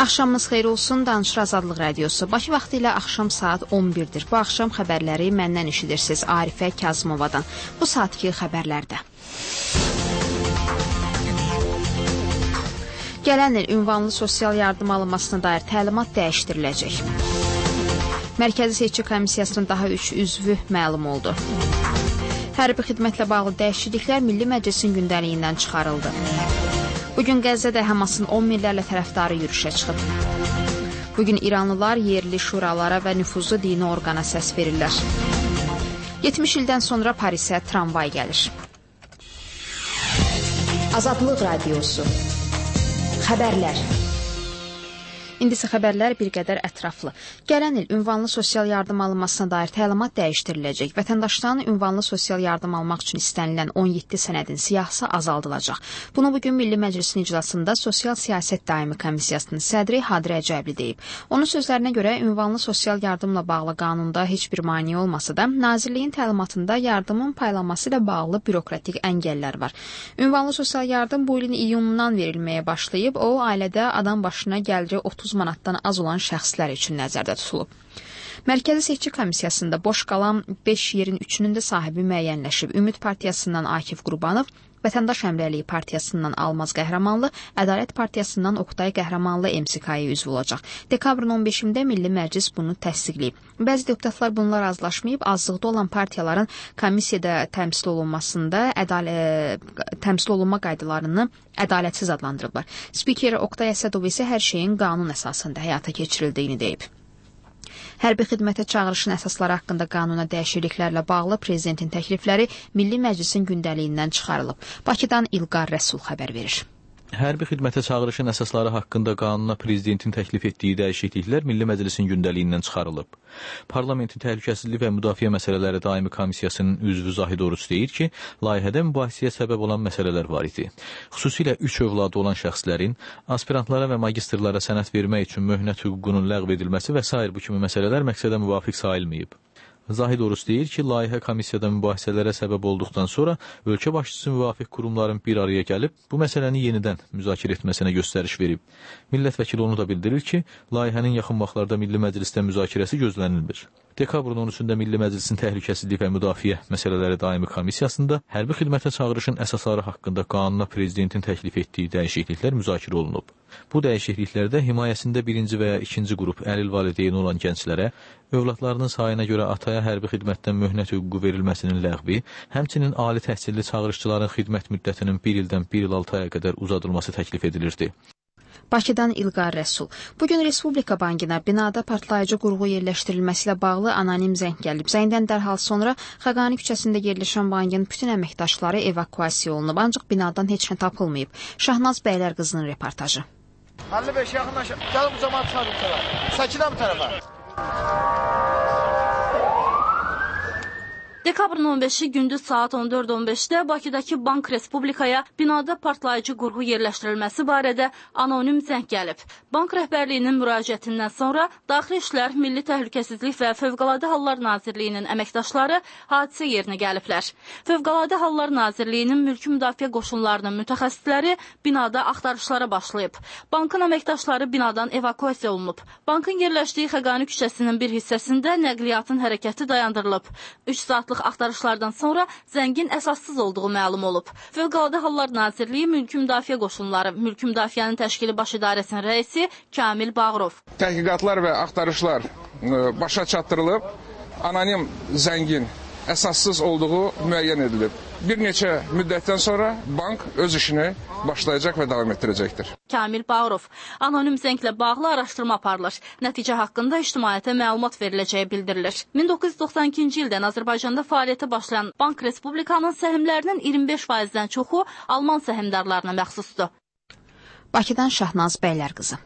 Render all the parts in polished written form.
Axşamınız xeyir olsun, Danışır Azadlıq Radiosu. Bakı vaxtı ilə axşam saat 11-dir. Bu axşam xəbərləri məndən eşidirsiniz Arifə Kazımovadan. Bu saatki xəbərlərdə. Gələn il ünvanlı sosial yardım alınmasına dair təlimat dəyişdiriləcək. Mərkəzi Seçki Komissiyasının daha 3 üzvü məlum oldu. Hərbi xidmətlə bağlı dəyişikliklər Milli Məclisin gündəliyindən çıxarıldı. Bugün Qəzzədə Həmasın 10 minlərlə tərəfdarı yürüşə çıxıb. Bugün İranlılar yerli şuralara və nüfuzlu dini orqana səs verirlər. 70 ildən sonra Parisə tramvay gəlir. Azadlıq Radiosu. Xəbərlər. İndisi xəbərlər bir qədər ətraflı. Gələn il ünvanlı sosial yardım alınmasına dair təlimat dəyişdiriləcək. Vətəndaşların ünvanlı sosial yardım almaq üçün istənilən 17 sənədin siyahısı azaldılacaq. Bunu bugün Milli Məclisin iclasında Sosial Siyasət Daimi Komissiyasının sədri Hadir Əcəbli deyib. Onun sözlərinə görə ünvanlı sosial yardımla bağlı qanunda heç bir maneə olmasa da, Nazirliyin təlimatında yardımın paylanması ilə bağlı bürokratik əngəllər var. Ünvanlı sosial yardım bu ilin iyunundan verilməyə başlayıb, o ailədə adam başına gəliri 30 manatdan az olan şəxslər üçün nəzərdə tutulub. Mərkəzi Seçki Komissiyasında boş qalan 5 yerin 3-ünün də sahibi müəyyənləşib. Ümid Partiyasından Akif Qurbanov, Vətəndaş Əmrəliyi Partiyasından Almaz Qəhrəmanlı, Ədalət Partiyasından Oqtay Qəhrəmanlı MSK-yə üzv olacaq. Dekabrın 15-də Milli Məclis bunu təsdiqləyib. Bəzi deputatlar bununla razılaşmayıb, azlıqda olan partiyaların komissiyada təmsil olunmasında təmsil olunma qaydalarını ədalətsiz adlandırıblar. Spiker Oqtay Əsədov isə hər şeyin qanun əsasında həyata keçirildiyini deyib. Hərbi xidmətə çağırışın əsasları haqqında qanuna dəyişikliklərlə bağlı prezidentin təklifləri Milli Məclisin gündəliyindən çıxarılıb. Bakıdan İlqar Rəsul xəbər verir. Hərbi xidmətə çağırışın əsasları haqqında qanuna prezidentin təklif etdiyi dəyişikliklər Milli Məclisin gündəliyindən çıxarılıb. Parlamentin Təhlükəsizlik və Müdafiə Məsələləri Daimi Komissiyasının üzvü Zahid Oruç deyir ki, layihədə mübahisəyə səbəb olan məsələlər var idi. Xüsusilə 3 övladı olan şəxslərin aspirantlara və magistrlara sənəd vermək üçün möhnət hüququnun ləğv edilməsi və s. bu kimi məsələlər məqsədə müvafiq sayılmayıb. Zahid Oruç deyir ki, layihə komissiyada mübahisələrə səbəb olduqdan sonra ölkə başçısı müvafiq qurumların bir araya gəlib, bu məsələni yenidən müzakirə etməsinə göstəriş verib. Millət vəkili onu da bildirir ki, layihənin yaxın vaxtlarda Milli Məclisdə müzakirəsi gözlənilmir. Dekabrın 13-də Milli Məclisin Təhlükəsizlik və Müdafiə Məsələləri Daimi Komissiyasında hərbi xidmətə çağırışın əsasları haqqında qanuna prezidentin təklif etdiyi dəyişikliklər müzakirə olunub. Bu dəyişikliklərdə himayəsində 1-ci və ya 2-ci qrup əlil valideyni olan gənclərə, övladlarının sayına görə ataya hərbi xidmətdən möhnət hüququ verilməsinin ləğvi, həmçinin ali təhsilli çağırışçıların xidmət müddətinin 1 ildən 1 il 6 aya qədər uzadılması təklif edilirdi. Bakıdan İlqar Rəsul. Bugün Respublika Bankına binada partlayıcı qurğu yerləşdirilməsi ilə bağlı anonim zəng gəlib. Zəngdən dərhal sonra Xəqani küçəsində yerləşən bankın bütün əməkdaşları evakuasiya olunub, ancaq binadan heç nə tapılmayıb. Şahnaz Bəylər qızının reportajı. 55 yaxınlaşır. Gəl bu cəmaat çıxardım tərəfə. Səkinə bu tərəfə. Dekabrın 15-i gündüz saat 14:15-də Bakıdakı Bank Respublikaya binada partlayıcı qurğu yerləşdirilməsi barədə anonim zəng gəlib. Bank rəhbərliyinin müraciətindən sonra Daxili İşlər, Milli Təhlükəsizlik və Fövqəladə Hallar Nazirliyinin əməkdaşları hadisə yerinə gəliblər. Fövqəladə Hallar Nazirliyinin mülki müdafiə qoşunlarının mütəxəssisləri binada axtarışlara başlayıb. Bankın əməkdaşları binadan evakuasiya olunub. Bankın yerləşdiyi Xəqani küçəsinin bir hissəsində nəqliyyatın hərəkəti dayandırılıb. 3 saatlıq axtarışlardan sonra zəngin əsassız olduğu məlum olub. Fövqəladə Hallar Nazirliyi Mülki Müdafiə Qoşunları, Mülki Müdafiənin Təşkili Baş İdarəsinin rəisi Kamil Bağırov. Təhqiqatlar və axtarışlar başa çatdırılıb, anonim zəngin əsassız olduğu müəyyən edilib. Bir neçə müddətdən sonra bank öz işini başlayacaq və davam etdirəcəkdir. Kamil Bağırov, anonim zənglə bağlı araşdırma aparılır. Nəticə haqqında ictimaiyyətə məlumat veriləcəyi bildirilir. 1992-ci ildən Azərbaycanda fəaliyyətə başlayan Bank Respublikanın səhmlərinin 25%-dən çoxu Alman səhmdarlarına məxsusdur. Bakıdan Şahnaz Bəylər qızı.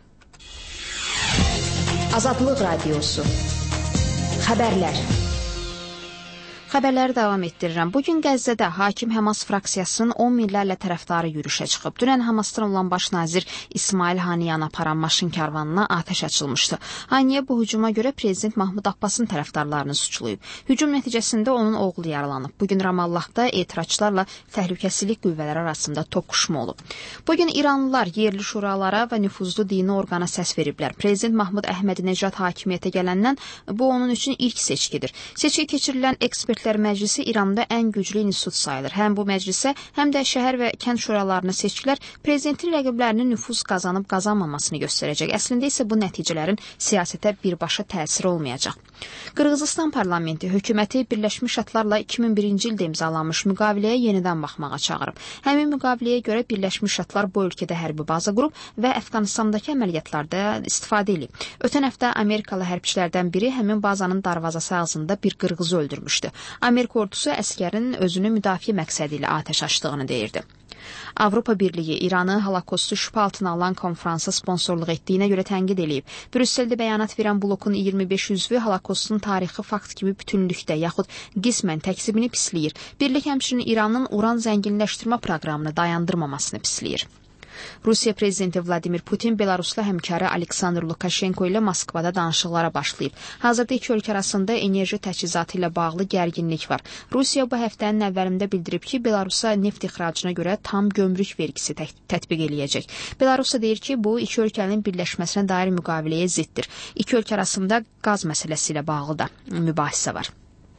Azadlıq Radiosu. Xəbərlər. Xəbərləri davam etdirirəm. Bugün Qəzzədə hakim Həmas fraksiyasının 10 minlərlə tərəfdarı yürüşə çıxıb. Dünən Həmasdan olan baş nazir İsmail Haniyan aparan maşın karvanına atəş açılmışdı. Haniyə bu hücuma görə prezident Mahmud Abbasın tərəfdarlarını suçlayıb. Hücum nəticəsində onun oğlu yaralanıb. Bugün Ramallahda etirazçılarla təhlükəsizlik qüvvələri arasında toqquşma olub. Bugün İranlılar yerli şuralara və nüfuzlu dini orqana səs veriblər. Prezident Mahmud Əhmədi-Necad hakimiyyətə gələndən bu onun üçün ilk seçkidir. Seçki keçirilən Ekspertlər Məclisi İranda ən güclü institut sayılır. Həm bu məclisə, həm də şəhər və kənd şuralarına seçkilər prezidentin rəqiblərinin nüfuz qazanıb-qazanmamasını göstərəcək. Əslində isə bu nəticələrin siyasətə birbaşa təsiri olmayacaq. Qırğızistan parlamenti hökuməti Birləşmiş Ştatlarla 2001-ci ildə imzalanmış müqaviləyə yenidən baxmağa çağırıb. Həmin müqaviləyə görə Birləşmiş Ştatlar bu ölkədə hərbi baza qurub və Əfqanistandakı əməliyyatlarda istifadə edib. Ötən həftə Amerikalı hərbçilərdən biri həmin bazanın darvazası ağzında bir qırğızı öldürmüşdü. Amerika ordusu əskərin özünü müdafiə məqsədi ilə atəş açdığını deyirdi. Avropa Birliyi İranı holokostu şübhə altına alan konfransa sponsorluq etdiyinə görə tənqid edib. Brüsseldə bəyanat verən blokun 25 üzvü holokostun tarixi fakt kimi bütünlükdə yaxud qismən təkzibini pisləyir. Birlik həmçinin İranın uran zənginləşdirmə proqramını dayandırmamasını pisləyir. Rusiya prezidenti Vladimir Putin Belarusla həmkarı Aleksandr Lukashenko ilə Moskvada danışıqlara başlayıb. Hazırda iki ölkə arasında enerji təchizatı ilə bağlı gərginlik var. Rusiya bu həftənin əvvəlində bildirib ki, Belarusa neft ixracına görə tam gömrük vergisi tətbiq eləyəcək. Belarusa deyir ki, bu iki ölkənin birləşməsinə dair müqaviləyə ziddir. İki ölkə arasında qaz məsələsi ilə bağlı da mübahisə var.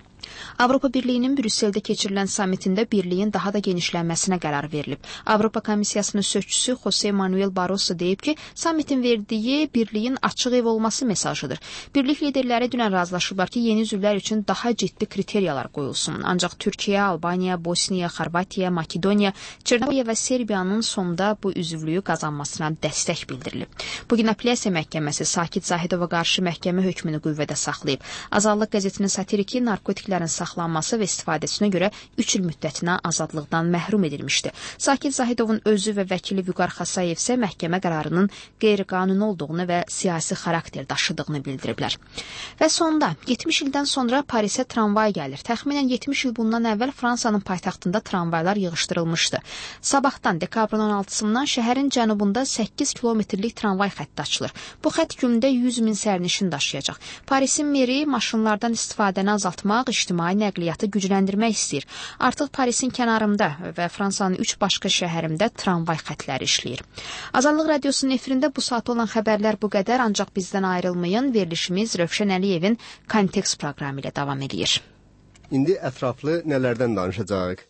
Avropa Birliyinin Brüsseldə keçirilən sammitində birliyin daha da genişlənməsinə qərar verilib. Avropa Komissiyasının sözçüsü Jose Manuel Barroso deyib ki, sammitin verdiyi birliyin açıq ev olması mesajıdır. Birlik liderləri dünən razılaşıblar ki, yeni üzvlər üçün daha ciddi kriteriyalar qoyulsun. Ancaq Türkiyə, Albaniya, Bosniya, Xorvatiya, Makedoniya, Çernobılya və Serbiyanın sonda bu üzvlüyü qazanmasına dəstək bildirilib. Bugün Apellyasiya Məhkəməsi Sakit Zahidova qarşı məhkəmə hökmünü qüvvədə saxlayıb. Azadlıq qəzetinin satiriki narkotiklərin saxlanması və istifadəsinə görə 3 il müddətinə azadlıqdan məhrum edilmişdi. Sakit Zahidovun özü və vəkili Vüqar Xasayev isə məhkəmə qərarının qeyri-qanuni olduğunu və siyasi xarakter daşıdığını bildiriblər. Və sonda 70 ildən sonra Parisə tramvay gəlir. Təxminən 70 il bundan əvvəl Fransanın paytaxtında tramvaylar yığışdırılmışdı. Sabahdan dekabrın 16-sından şəhərin cənubunda 8 kilometrlik tramvay xətti açılır. Bu xətt gündə 100 min sərnişin daşıyacaq. Parisin meri maşınlardan istifadəni azaltmaq, ictimai nəqliyyatı gücləndirmək istəyir. Artıq Parisin kənarında və Fransanın 3 başqa şəhərində tramvay xətləri işləyir. Azadlıq Radiosunun efirində bu saat olan xəbərlər bu qədər, ancaq bizdən ayrılmayın. Verilişimiz Rövşən Əliyevin Kontekst proqramı ilə davam edir. İndi ətraflı nələrdən danışacağıq?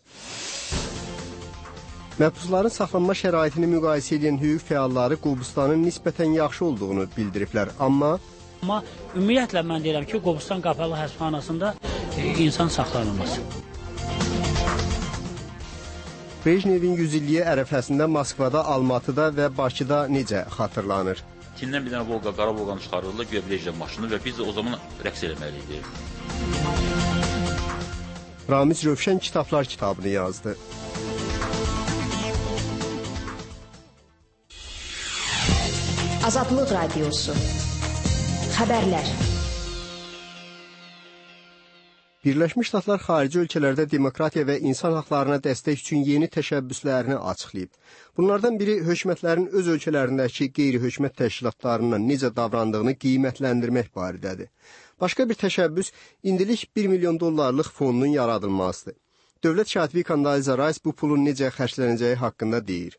Məhbusların saxlanma şəraitini müqayisə edən hüquq fəalları Qobustanın nisbətən yaxşı olduğunu bildiriblər. Amma ümumiyyətlə mən deyirəm ki, Qobustan qapalı həbsxanasında insan saxlanılmaz. Brejnevin 100 illiyi ərəfəsində Moskvada, Almatıda və Bakıda necə xatırlanır? Çindən bir dənə Volqa, qara Volqanı çıxarırlar, güya Brejnev maşını və biz də o zaman rəqs eləməliydik. Ramiz Rövşən kitablar kitabını yazdı. Azadlıq Radiosu. Xəbərlər. Birləşmiş Ştatlar xarici ölkələrdə demokratiya və insan haqlarına dəstək üçün yeni təşəbbüslərini açıqlayıb. Bunlardan biri hökumətlərin öz ölkələrindəki qeyri-hökumət təşkilatlarından necə davrandığını qiymətləndirmək barədədir. Başqa bir təşəbbüs indilik $1 milyon fonunun yaradılmasıdır. Dövlət katibi Condoleezza Rice bu pulun necə xərclənəcəyi haqqında deyir.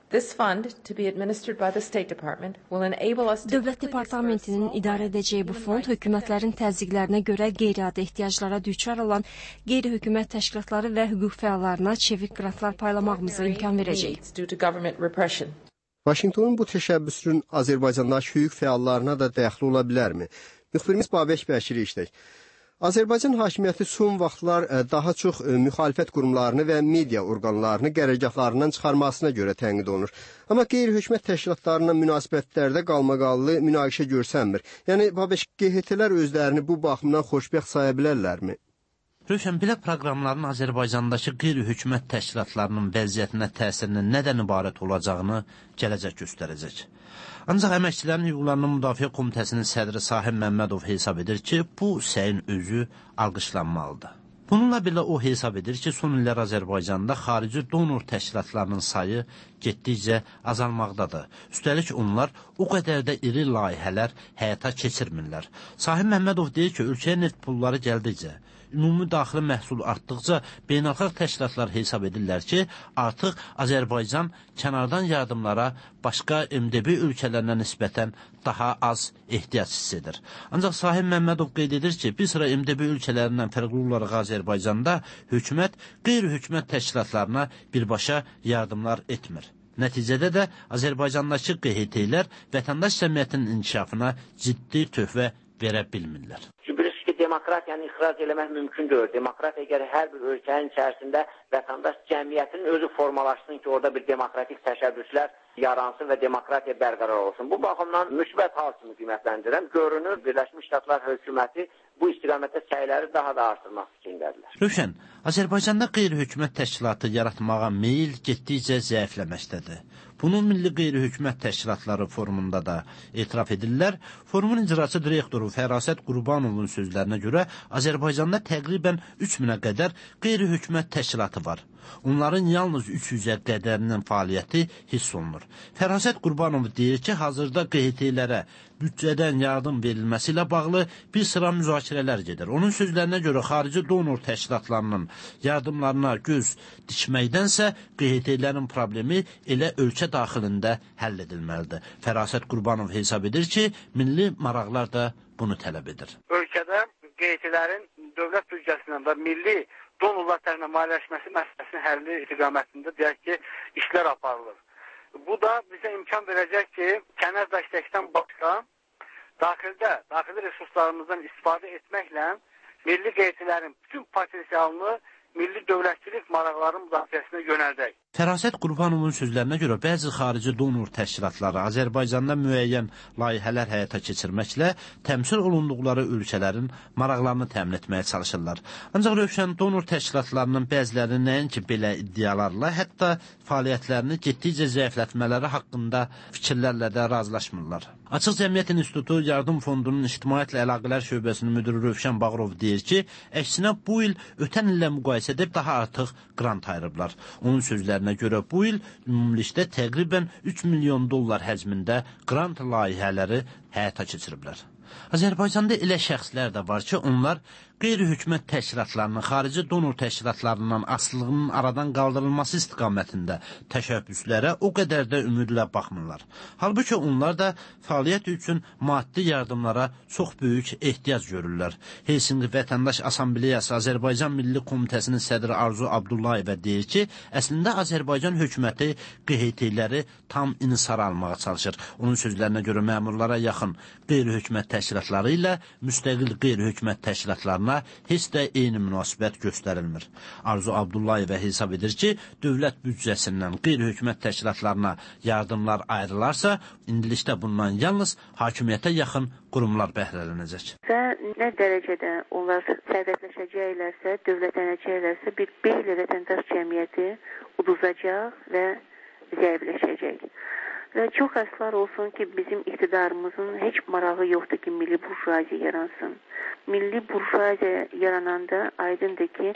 Dövlət Departamentinin idarə edəcəyi bu fond hökumətlərin təzyiqlərinə görə qeyri-adi ehtiyaclara düçar olan qeyri-hökumət təşkilatları və hüquq fəallarına çevik qrantlar paylamağımıza imkan verəcək. Vaşinqtonun bu təşəbbüsünün Azərbaycandakı hüquq fəallarına da dəxli ola bilərmi? Müxbirimiz Babək Bəşiri işlək. Azərbaycan hakimiyyəti son vaxtlar daha çox müxalifət qurumlarını və media orqanlarını qərargahlarından çıxarmasına görə tənqid olunur. Amma qeyri-hökumət təşkilatlarına münasibətlərdə qalmaqallı münaqişə görsənmir. Yəni, Babək, QHT-lər özlərini bu baxımdan xoşbəxt saya bilərlərmi? Rövşən, belə proqramların Azərbaycandakı qeyri-hökumət təşkilatlarının vəziyyətinə təsirinin nədən ibarət olacağını gələcək göstərəcək. Ancaq Əməkçilərin Hüquqlarının Müdafiə Komitəsinin sədri Sahib Məmmədov hesab edir ki, bu səyin özü alqışlanmalıdır. Bununla belə o hesab edir ki, son illər Azərbaycanda xarici donor təşkilatlarının sayı getdikcə azalmaqdadır. Üstəlik onlar o qədər də iri layihələr həyata keçirmirlər. Sahib Məmmədov deyir ki, ölkəyə neft pulları gəldikcə, ümumi daxili məhsul artdıqca beynəlxalq təşkilatlar hesab edirlər ki, artıq Azərbaycan kənardan yardımlara başqa MDB ölkələrinə nisbətən daha az ehtiyac hiss edir. Ancaq Sahib Məmmədov qeyd edir ki, bir sıra MDB ölkələrindən fərqli olaraq Azərbaycanda hökumət qeyri-hökumət təşkilatlarına birbaşa yardımlar etmir. Nəticədə də Azərbaycandakı QHT-lər vətəndaş cəmiyyətinin inkişafına ciddi töhfə verə bilmirlər. Demokratiyanı ixrac eləmək mümkün deyil. Demokratiya əgər hər bir ölkənin içərisində vətəndaş cəmiyyətinin özü formalaşsın ki, orada bir demokratik təşəbbüslər yaransın və demokratiya bərqərar olsun. Bu baxımdan müsbət hal kimi qiymətləndirirəm. Görünür, Birləşmiş Ştatlar hökuməti bu istiqamətdə səyləri daha da artırmaq fikrindədirlər. Rövşən, Azərbaycanda qeyri-hökumət təşkilatı yaratmağa meyil getdikcə zəifləməkdədir. Bunu Milli Qeyri-Hökumət Təşkilatları forumunda da etiraf edirlər. Forumun icraçı direktoru Fərasət Qurbanovun sözlərinə görə Azərbaycanda təqribən 3000-ə qədər qeyri-hökumət təşkilatı var. Onların yalnız 300-ə qədərinin fəaliyyəti hiss olunur. Fərasət Qurbanov deyir ki, hazırda QHT-lərə büdcədən yardım verilməsi ilə bağlı bir sıra müzakirələr gedir. Onun sözlərinə görə xarici donor təşkilatlarının yardımlarına göz dikməkdənsə QHT-lərin problemi elə ölkə daxilində həll edilməlidir. Fərasət Qurbanov hesab edir ki, milli maraqlar da bunu tələb edir. Ölkədə QHT-lərin dövlət büdcəsindən və milli donorlar tərəfindən maliyyələşməsi məsələsinin həlli istiqamətində deyək ki, işlər aparılır. Bu da bizə imkan verəcək ki, kənar dəstəkdən başqa daxili resurslarımızdan istifadə etməklə milli QHT-lərin bütün potensialını milli dövlətçilik maraqlarının müdafiəsinə yönəldək. Fərasət Qurbanovun sözlərinə görə bəzi xarici donor təşkilatları Azərbaycanda müəyyən layihələr həyata keçirməklə təmsil olunduqları ölkələrin maraqlarını təmin etməyə çalışırlar. Ancaq Rövşən donor təşkilatlarının bəziləri nəinki belə iddialarla, hətta fəaliyyətlərini getdikcə zəiflətmələri haqqında fikirlərlə də razılaşmırlar. Açıq Cəmiyyət İnstitutu Yardım Fondunun İctimaiyyətlə Əlaqələr Şöbəsinin müdürü Rövşən Bağırov deyir ki, əksinə bu il ötən illə müqayisədə daha artıq qrant ayırıblar. Onun sözlərinə görə bu il ümumilikdə təqribən 3 milyon dollar həcmində qrant layihələri həyata keçiriblər. Azərbaycanda elə şəxslər də var ki, onlar qeyri-hökumət təşkilatlarının, xarici donor təşkilatlarından asılılığının aradan qaldırılması istiqamətində təşəbbüslərə o qədər də ümidlə baxmırlar. Halbuki onlar da fəaliyyət üçün maddi yardımlara çox böyük ehtiyac görürlər. Helsinki Vətəndaş Assambleyası Azərbaycan Milli Komitəsinin sədri Arzu Abdullayeva deyir ki, əslində Azərbaycan hökuməti QHT-ləri tam insara almağa çalışır. Onun sözlərinə görə məmurlara yaxın qeyri-hökumət təşkilatları ilə müstəqil qeyri-hökumət təşkilatlarına heç də eyni münasibət göstərilmir. Arzu Abdullayeva hesab edir ki, dövlət büdcəsindən qeyri-hökumət təşkilatlarına yardımlar ayrılarsa, indilikdə bundan yalnız hakimiyyətə yaxın qurumlar bəhrələnəcək. Və nə dərəcədə onlar sədəfləşəcəklərsə, dövlətlənəcəklərsə, bir beyli vətəndaş cəmiyyəti uduzacaq və zəifləşəcək. Və çox əslər olsun ki, bizim iqtidarımızın heç marağı yoxdur ki, milli burjuaziya yaransın. Milli burjuaziya yarananda aydındır ki,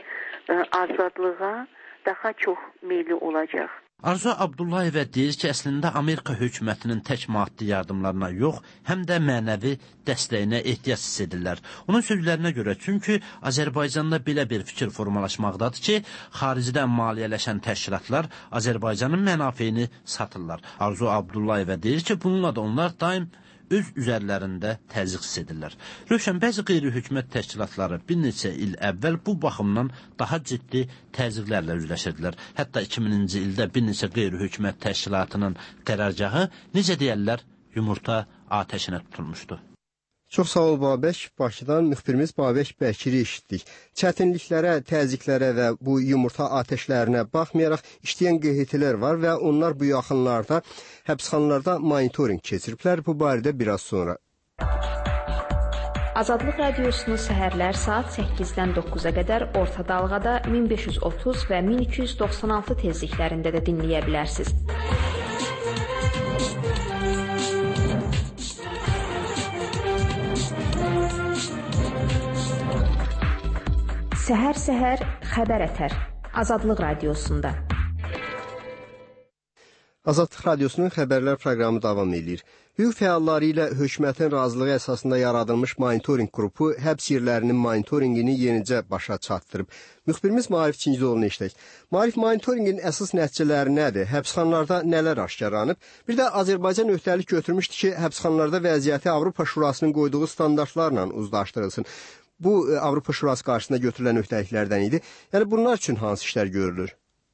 azadlığa daha çox meyli olacaq. Arzu Abdullayeva deyir ki, əslində Amerika hökumətinin tək maddi yardımlarına yox, həm də mənəvi dəstəyinə ehtiyac hiss edirlər. Onun sözlərinə görə, çünki Azərbaycanda belə bir fikir formalaşmaqdadır ki, xaricdən maliyyələşən təşkilatlar Azərbaycanın mənafeyini satırlar. Arzu Abdullayeva deyir ki, bununla da onlar daim öz üzərlərində təzyiq hiss edirlər. Rövşən, bəzi qeyri-hökumət təşkilatları bir neçə il əvvəl bu baxımdan daha ciddi təzyiqlərlə üzləşirdilər. Hətta 2000-ci ildə bir neçə qeyri-hökumət təşkilatının qərargahı, necə deyərlər, yumurta atəşinə tutulmuşdu. Çox sağ ol Babək. Bakıdan müxbirimiz Babək Bəkiri eşitdik. Çətinliklərə, təzyiqlərə və bu yumurta atəşlərinə baxmayaraq işləyən QHT-lər var və onlar bu yaxınlarda həbsxanalarda monitorinq keçiriblər. Bu barədə biraz sonra. Azadlıq radiosunu səhərlər saat 8-dən 9-a qədər orta dalğada 1530 və 1296 tezliklərində də dinləyə bilərsiniz. Səhər-səhər xəbər ətər. Azadlıq radiosunda. Azadlıq radiosunun xəbərlər proqramı davam edir. Hüquq fəalları ilə hökumətin razılığı əsasında yaradılmış monitorinq qrupu həbs yerlərinin monitorinqini yenicə başa çatdırıb. Müxbirimiz Maarif Çincizoğlu'nu işlək. Maarif, monitorinqin əsas nəticələri nədir? Həbsxanalarda nələr aşkarlanıb? Bir də Azərbaycan öhdəlik götürmüşdü ki, həbsxanalarda vəziyyəti Avropa Şurasının qoyduğu standartlarla uzlaşdırılsın. Bu, Avropa Şurası qarşısında götürülən öhdəliklərdən idi. Yəni, bunlar üçün hansı işlər görülür?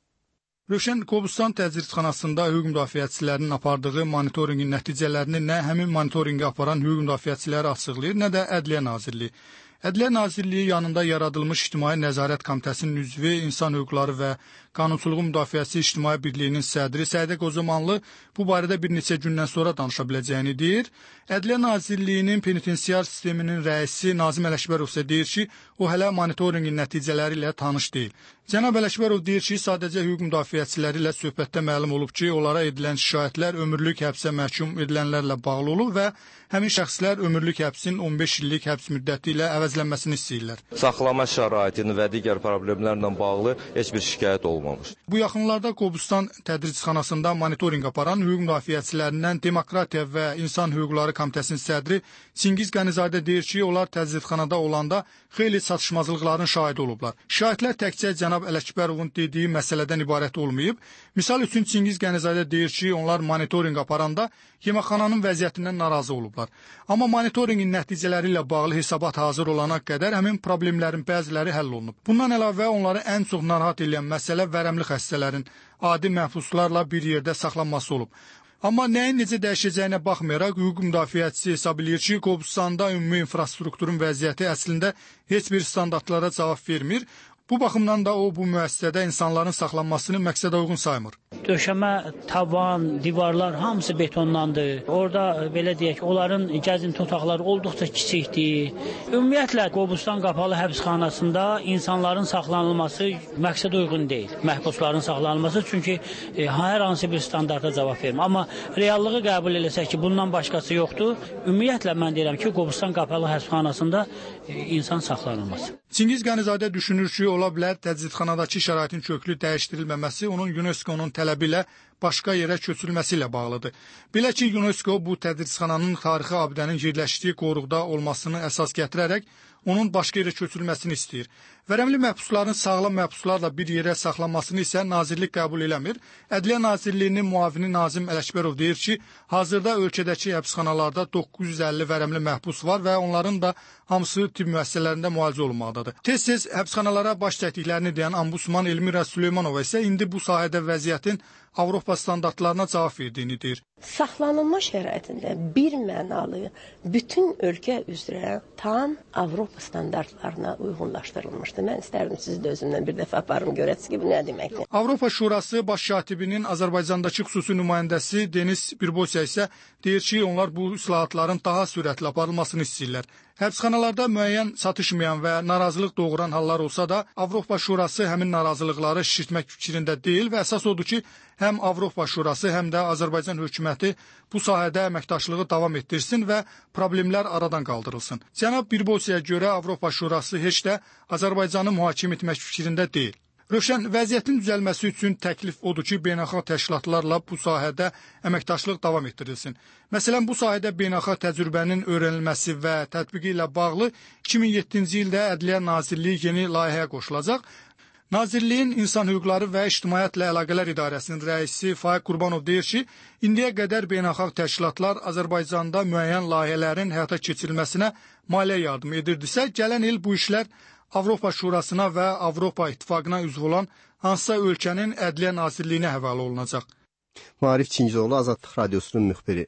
Rövşən, Qobustan təcridxanasında hüquq müdafiəçilərinin apardığı monitorinqin nəticələrini nə həmin monitorinqi aparan hüquq müdafiəçiləri açıqlayır, nə də Ədliyyə Nazirliyi. Ədliyyə Nazirliyi yanında yaradılmış İctimai Nəzarət Komitəsinin üzvü, İnsan Hüquqları və Qanunsuzluğu Müdafiəsi İctimai Birliyinin sədri Səidə Qozamanlı bu barədə bir neçə gündən sonra danışa biləcəyini deyir. Ədliyyə Nazirliyinin penitensiar sisteminin rəisi Nazim Ələkbərov isə deyir ki, o hələ monitorinqin nəticələri ilə tanış deyil. Cənab Ələkbərov deyir ki, sadəcə hüquq müdafiəçiləri ilə söhbətdə məlum olub ki, onlara edilən şikayətlər ömürlük həbsə məhkum edilənlərlə bağlı olub və həmin şəxslər ömürlük həbsin 15 illik həbs müddəti ilə əvəzlənməsini istəyirlər. Saxlama şəraitini və digər problemlərlə bağlı heç bir şikayət olmamış. Bu yaxınlarda Qobustan tədrisxanasında monitorinq aparan hüquq müdafiəçilərindən Demokratiya və İnsan Hüquqları Komitəsinin sədri Çingiz Qənizadə deyir ki, onlar tədrisxanada olanda xeyli çatışmazlıqların şahidi olublar. Şahidlər təkcə Cənab Ələkbərovun dediyi məsələdən ibarət olmayıb. Misal üçün Çingiz Qənizadə deyir ki, onlar monitorinq aparanda yeməkxananın vəziyyətindən narazı olublar. Amma monitorinqin nəticələri ilə bağlı hesabat hazır olana qədər həmin problemlərin bəziləri həll olunub. Bundan əlavə onları ən çox narahat edən məsələ vərəmli xəstələrin adi məhbuslarla bir yerdə saxlanması olub. Amma nəyin necə dəyişəcəyinə baxmayaraq, hüquq müdafiəçisi hesab edir ki, Qobustanda ümumi infrastrukturun vəziyyəti əslində heç bir standartlara cavab vermir. Bu baxımdan da o, bu müəssisədə insanların saxlanmasını məqsədə uyğun saymır. Döşəmə, tavan, divarlar hamısı betonlandır. Orada, belə deyək, onların gəzinti otaqları olduqca kiçikdir. Ümumiyyətlə, Qobustan qapalı həbsxanasında insanların saxlanılması məqsədə uyğun deyil. Məhbusların saxlanılması, çünki hər hansı bir standarta cavab vermir. Amma reallığı qəbul eləsək ki, bundan başqası yoxdur. Ümumiyyətlə, mən deyirəm ki, Qobustan qapalı həbsxanasında insan saxlanılması. Çingiz Qənizadə düşünür ki, ola bilər təcridxanadakı şəraitin köklü dəyişdirilməməsi onun UNESCO-nun tələbi ilə başqa yerə köçürülməsi ilə bağlıdır. Belə ki, UNESCO bu tədrisxananın tarixi abidənin yerləşdiyi qoruqda olmasını əsas gətirərək onun başqa yerə köçürülməsini istəyir. Vərəmli məhbusların sağlam məhbuslarla bir yerə saxlanmasını isə nazirlik qəbul eləmir. Ədliyyə Nazirliyinin müavini Nazim Ələkbərov deyir ki, hazırda ölkədəki həbsxanalarda 950 vərəmli məhbus var və onların da hamısı tibb müəssisələrində müalicə olunmaqdadır. Tez-tez həbsxanalara baş çəkdiklərini deyən Ombudsman Elmira Süleymanova isə indi bu sahədə vəziyyətin Avropa standartlarına cavab verdiyini deyir. Saxlanılma şəraitində bir mənalı bütün ölkə üzrə tam Avropa standartlarına uyğunlaşdırılmışdır. Mən istərdim sizi də özümdən bir dəfə aparım görəsiz ki, bu nə deməkdir. Avropa Şurası baş katibinin Azərbaycandakı xüsusi nümayəndəsi Denis Birbosya isə deyir ki, onlar bu islahatların daha sürətli aparılmasını istəyirlər. Həbsxanalarda müəyyən çatışmayan və narazılıq doğuran hallar olsa da, Avropa Şurası həmin narazılıqları şişirtmək fikrində deyil və əsas odur ki, həm Avropa Şurası, həm də Azərbaycan hökuməti bu sahədə əməkdaşlığı davam etdirsin və problemlər aradan qaldırılsın. Cənab Birbosyaya görə Avropa Şurası heç də Azərbaycanı mühakimə etmək fikrində deyil. Rövşən, vəziyyətin düzəlməsi üçün təklif odur ki, beynəlxalq təşkilatlarla bu sahədə əməkdaşlıq davam etdirilsin. Məsələn, bu sahədə beynəlxalq təcrübənin öyrənilməsi və tətbiqi ilə bağlı 2007-ci ildə Ədliyyə Nazirliyi yeni layihəyə qoşulacaq. Nazirliyin İnsan Hüquqları və İctimaiyyətlə Əlaqələr İdarəsinin rəisi Faiq Qurbanov deyir ki, indiyə qədər beynəlxalq təşkilatlar Azərbaycanda müəyyən layihələrin həyata keçirilməsinə maliyyə yardım edirdisə, gələn il bu işlər Avropa Şurasına və Avropa İttifaqına üzv olan hansısa ölkənin Ədliyyə Nazirliyinə həvalə olunacaq. Maarif Çincizoğlu, Azadlıq Radiosunun müxbiri.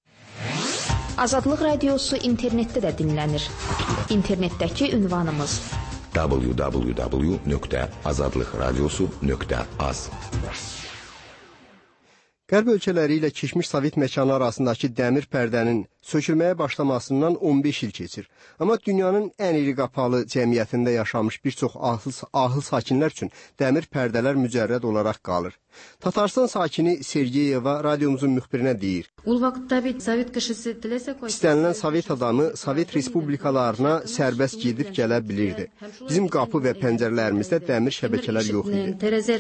Azadlıq Radiosu internetdə də dinlənir. İnternetdəki ünvanımız www.azadlıqradiosu.az. Qərb ölkələri ilə keçmiş Sovet məkanı arasındakı dəmir pərdənin sökülməyə başlamasından 15 il keçir. Amma dünyanın ən iri qapalı cəmiyyətində yaşamış bir çox ahıl sakinlər üçün dəmir pərdələr mücərrəd olaraq qalır. Tatarstan sakini Sergeyeva radiomuzun müxbirinə deyir. İstənilən Sovet adamı Sovet respublikalarına sərbəst gedib gələ bilirdi. Bizim qapı və pəncərələrimizdə dəmir şəbəkələr yox idi.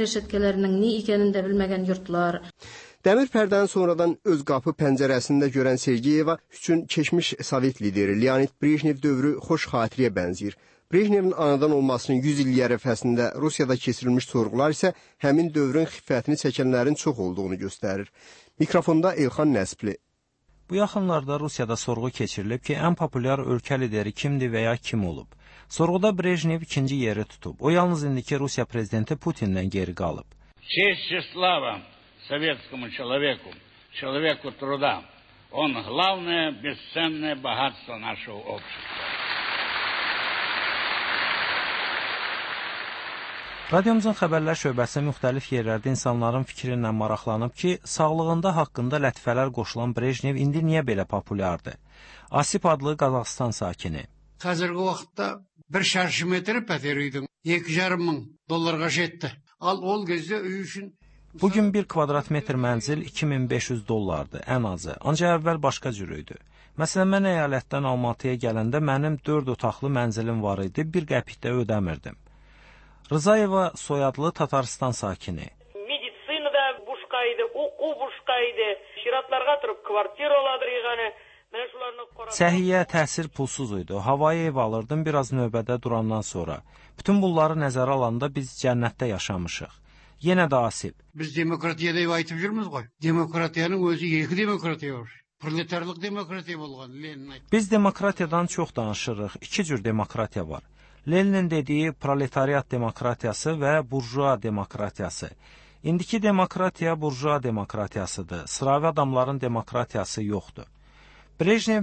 Dəmir pərdənin sonradan öz qapı pəncərəsində görən Sergeyeva üçün keçmiş Sovet lideri Leonid Brejnev dövrü xoş xatirəyə bənzəyir. Brejnevin anadan olmasının 100 illik ərəfəsində Rusiyada keçirilmiş sorğular isə həmin dövrün xiffətini çəkənlərin çox olduğunu göstərir. Mikrofonda Elxan Nəsbli. Bu yaxınlarda Rusiyada sorğu keçirilib ki, ən populyar ölkə lideri kimdir və ya kim olub. Sorğuda Brejnev ikinci yeri tutub. O yalnız indiki Rusiya prezidenti Putin'dən geri qalıb. Честь и слава советскому человеку, человеку труда. Он главное бесценное богатство нашего общества. Radiomuzun xəbərlər şöbəsi müxtəlif yerlərdə insanların fikri ilə maraqlanıb ki, sağlığında haqqında lətifələr qoşulan Brejnev indi niyə belə populyardır? Asip adlı Qazaxıstan sakini. Қазіргі уақытта бір шаршы метр пәтер үйдің $2,500 жетті. Ал ол кезде үй үшін Bugün bir kvadratmetr mənzil $2,500'dır, ən azı. Ancaq əvvəl başqa cür idi. Məsələn, mən əyalətdən Almatıya gələndə mənim 4 otaqlı mənzilim var idi, 1 qəpik də ödəmirdim. Rızayeva soyadlı Tatarstan sakini. Медицинада бушкайды, уку бушкайды, şiratlarga turib kvartiralar yığanı. Səhiyyə, təhsil pulsuz idi. Havayı ev alırdım biraz növbədə durandan sonra. Bütün bunları nəzərə alanda biz cənnətdə yaşamışıq. Yenə də Asip. Biz demokratiya deyib aytıb жүрміз ғой. Demokratiyanın özü iki demokratiya var. Proletarlıq demokratiya bolğan. Biz demokratiyadan çox danışırıq. İki cür demokratiya var. Leninin dediyi proletariat demokratiyası və burjua demokratiyası. İndiki demokratiya burjua demokratiyasıdır. Sıravi adamların demokratiyası yoxdur. Brejnev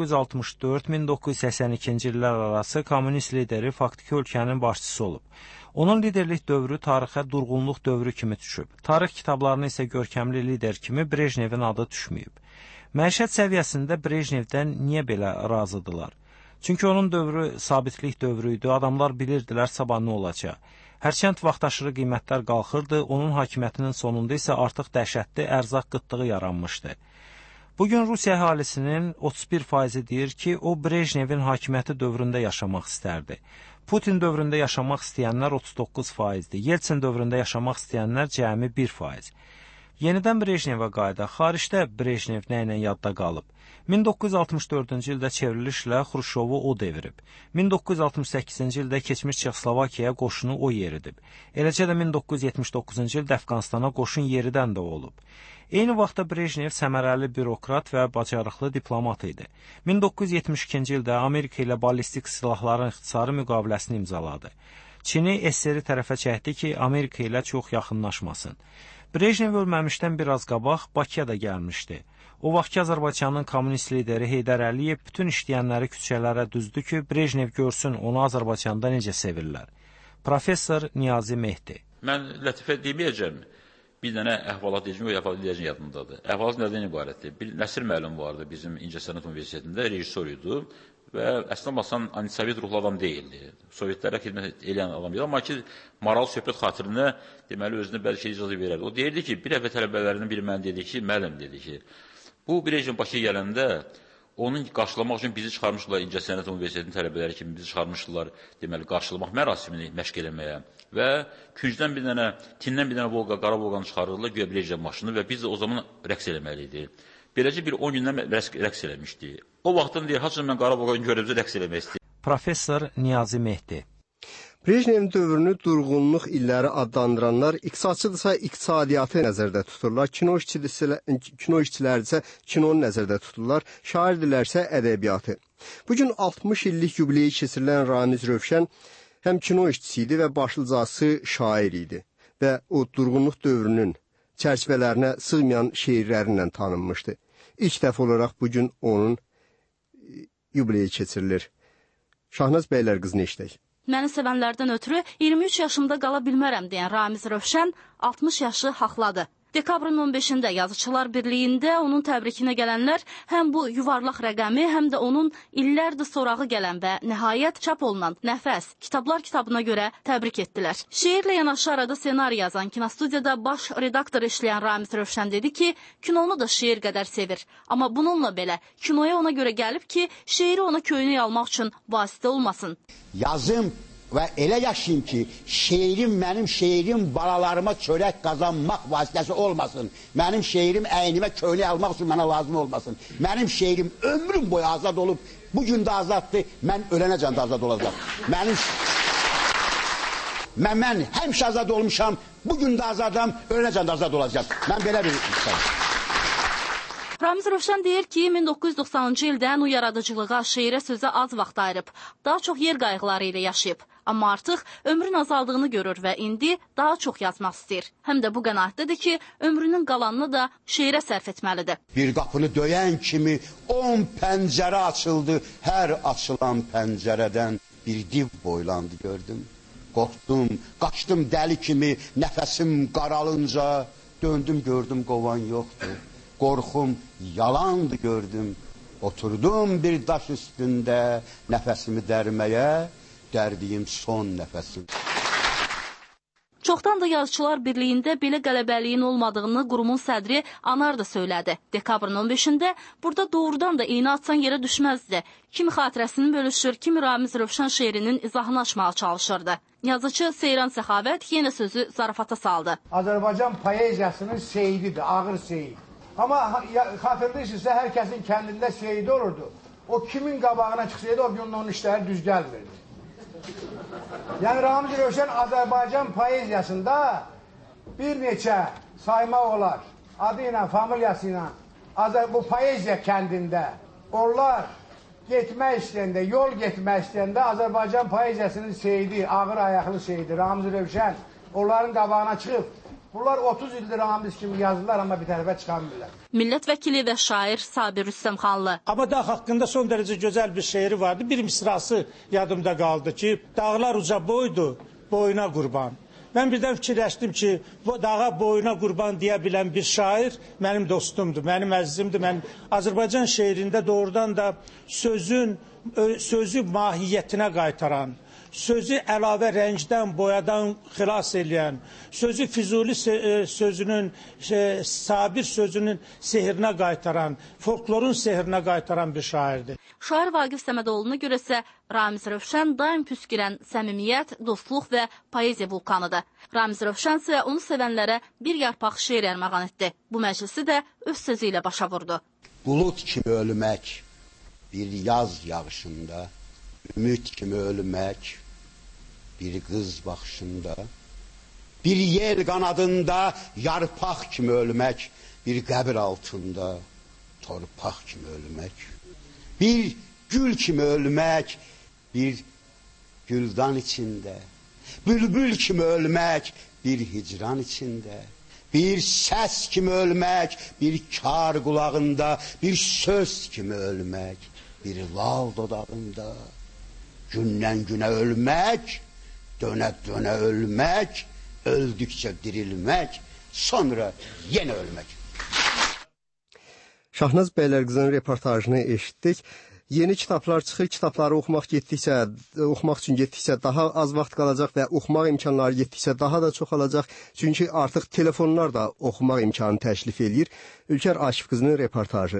1964-1982-ci illər arası kommunist lideri faktiki ölkənin başçısı olub. Onun liderlik dövrü tarixə durğunluq dövrü kimi düşüb. Tarix kitablarını isə görkəmli lider kimi Brejnevin adı düşməyib. Məişət səviyyəsində Brejnevdən niyə belə razıdılar? Çünki onun dövrü sabitlik dövrü idi, adamlar bilirdilər sabah nə olacaq. Hərçənd vaxtaşırı qiymətlər qalxırdı, onun hakimiyyətinin sonunda isə artıq dəhşətli ərzaq qıtlığı yaranmışdı. Bugün Rusiya əhalisinin 31% deyir ki, o Brejnevin hakimiyyəti dövründə yaşamaq istərdi. Putin dövründə yaşamaq istəyənlər 39%dir. Yeltsin dövründə yaşamaq istəyənlər cəmi 1%. Yenidən Brejnevə qayıdaq. Xaricdə Brejnev nə ilə yadda qalıb? 1964-cü ildə çevrilişlə Xruşovu o devirib. 1968-ci ildə keçmiş Çexoslovakiyaya qoşunu o yeridib. Eləcə də 1979-cu ildə Əfqanistana qoşun yeridən də olub. Eyni vaxtda Brejnev səmərəli bürokrat və bacarıqlı diplomat idi. 1972-ci ildə Amerika ilə ballistik silahların ixtisarı müqaviləsini imzaladı. Çini SSR tərəfə çəkdi ki, Amerika ilə çox yaxınlaşmasın. Brejnev ölməmişdən biraz qabaq Bakıya da gəlmişdi. O vaxtki Azərbaycanın kommunist lideri Heydər Əliyev bütün işləyənləri küçələrə düzdü ki, Brejnev görsün onu Azərbaycanda necə sevirlər. Professor Niyazi Mehdi. Mən lətifə deməyəcəm. Bir dənə əhvalat deyəcəm, o əhvalat deyəcəm yadımdadır. Əhvalat nədən ibarətdir? Bir Nəsir müəllim vardı bizim İncəsənət Universitetində, rejissor idi və əslində baxsan antisovet ruhlu adam deyildi. Sovetlərə xidmət edən adam deyildi, amma ki, maral söhbət xatirinə deməli özünə bəzi şey icazə verərdi. O deyirdi ki, bir dəfə tələbələrinin biri mənə dedi ki, müəllim dedi ki, bu Brejnev Bakıya gələndə onun qarşılamaq üçün bizi çıxarmışlar, İncəsənət Universitetinin tələbələri kimi bizi çıxarmışlar, deməli, qarşılamaq mərasimini məşq eləməyə və küncdən bir dənə, tindən bir dənə Volqa, qara Volqanı çıxarırlar, güya Brejnev maşını və biz də o zaman rəqs eləməliydik. Beləcə bir 10 gündən rəqs eləmişdik. O vaxtdan deyir, haçın mən qara Volqanı görəbcə rəqs eləmək istəyir. Professor Niyazi Mehdi. Brejnevin dövrünü durğunluq illəri adlandıranlar iqtisadçıdırsa iqtisadiyyatı nəzərdə tuturlar, kino işçilərdirsə kinonu nəzərdə tuturlar, şairdirlərsə ədəbiyyatı. Bugün 60 illik yubileyi keçirilən Ramiz Rövşən həm kino işçisi idi və başlıcası şair idi və o durğunluq dövrünün çərçivələrinə sığmayan şeirlərinlə tanınmışdı. İlk dəfə olaraq bugün onun yubileyi keçirilir. Şahnaz Bəylər qızını eşidək. Məni sevənlərdən ötürü 23 yaşımda qala bilmərəm deyən Ramiz Rövşən 60 yaşı haqladı. Dekabrın 15-də Yazıçılar Birliyində onun təbrikinə gələnlər həm bu yuvarlaq rəqəmi, həm də onun illərdir sorağı gələn və nəhayət çap olunan Nəfəs kitablar kitabına görə təbrik etdilər. Şeirlə yanaşı arada ssenari yazan kinostudiyada baş redaktor işləyən Ramiz Rövşən dedi ki, kinonu da şeir qədər sevir. Amma bununla belə kinoya ona görə gəlib ki, şeiri ona köynək almaq üçün vasitə olmasın. Yazım və elə yaşayım ki, mənim şeirim balalarıma çörək qazanmaq vasitəsi olmasın. Mənim şeirim əynimə köynək almaq üçün mənə lazım olmasın. Mənim şeirim ömrüm boyu azad olub, bugün də azaddır, mən ölənəcən də azad olacaq. Mən həmişə azad olmuşam, bugün də azadam, ölənəcən də azad olacaq. Mən belə bir insanım. Ramiz Rövşən deyir ki, 1990-cı ildən o yaradıcılığa, şeirə, sözə az vaxt ayırıb. Daha çox yer qayğıları ilə yaşayıb. Amma artıq ömrün azaldığını görür və indi daha çox yazmaq istəyir. Həm də bu qənaətdədir ki, ömrünün qalanını da şeirə sərf etməlidir. Bir qapını döyən kimi 10 pəncərə açıldı. Hər açılan pəncərədən bir div boylandı gördüm. Qorxdum, qaçdım dəli kimi, nəfəsim qaralınca. Döndüm gördüm qovan yoxdur. Qorxum yalandı gördüm. Oturdum bir daş üstündə, nəfəsimi dərməyə, dərdiyim son nəfəsim. Çoxdan da Yazıçılar Birliyində belə qələbəliyin olmadığını qurumun sədri Anar da söylədi. Dekabrın 15-də burada doğrudan da iynə atsan yerə düşməzdi. Kimi xatirəsini bölüşür, kimi Ramiz Rövşən şeirinin izahını açmağa çalışırdı. Yazıcı Seyran Səxavət yenə sözü zarafata saldı. Azərbaycan poeziyasının seyididir, ağır seyid. Amma xatırlayırsınızsa, hər kəsin kəndində seyidi olurdu. O kimin qabağına çıxsaydı, o gün onun işləri düz gəlmirdi. Yəni, Ramiz Rövşən Azərbaycan poeziyasında bir neçə saymaq olar. Adı ilə, familiyası ilə, bu poeziya kəndində onlar getmək istəyəndə, yol getmək istəyəndə Azərbaycan poeziyasının seyidi, ağır ayaqlı seyidi Ramiz Rövşən onların qabağına çıxıb. Bunlar 30 ildir Ramiz kimi yazdılar, amma bir tərəfə çıxamırlar. Millət vəkili və şair Sabir Rüstəmxanlı. Abadağ haqqında son dərəcə gözəl bir şeiri vardı. Bir misrası yadımda qaldı ki, dağlar uca boydu, boyuna qurban. Mən birdən fikirləşdim ki, dağa boyuna qurban deyə bilən bir şair mənim dostumdur, mənim əzizimdir. Mən Azərbaycan şeirində doğrudan da sözü mahiyyətinə qaytaran, sözü əlavə rəngdən, boyadan xilas eləyən, sözü Füzuli sözünün, Sabir sözünün sehrinə qaytaran, folklorun sehrinə qaytaran bir şairdir. Şair Vaqif Səmədoğlu'na görə isə Ramiz Rövşən daim püskürən səmimiyyət, dostluq və poeziya vulkanıdır. Ramiz Rövşən isə onu sevənlərə bir yarpaq şeir ərmağan etdi. Bu məclisi də öz sözü ilə başa vurdu. Bulut kimi ölmək bir yaz yağışında, ümid kimi ölmək bir qız baxışında, bir yel qanadında yarpaq kimi ölmək, bir qəbir altında torpaq kimi ölmək, bir gül kimi ölmək, bir güldan içində, bülbül kimi ölmək, bir hicran içində, bir səs kimi ölmək, bir kar qulağında, bir söz kimi ölmək, bir lal dodağında, gündən günə ölmək, dönə ölmək, öldükcə dirilmək, sonra yenə ölmək. Şahnaz Bəylərqızın reportajını eşitdik. Yeni kitablar çıxır, kitabları oxumaq üçün getdikcə daha az vaxt qalacaq və oxumaq imkanları getdikcə daha da çoxalacaq. Çünki artıq telefonlar da oxumaq imkanı təklif eləyir. Ülkər Aşif qızının reportajı.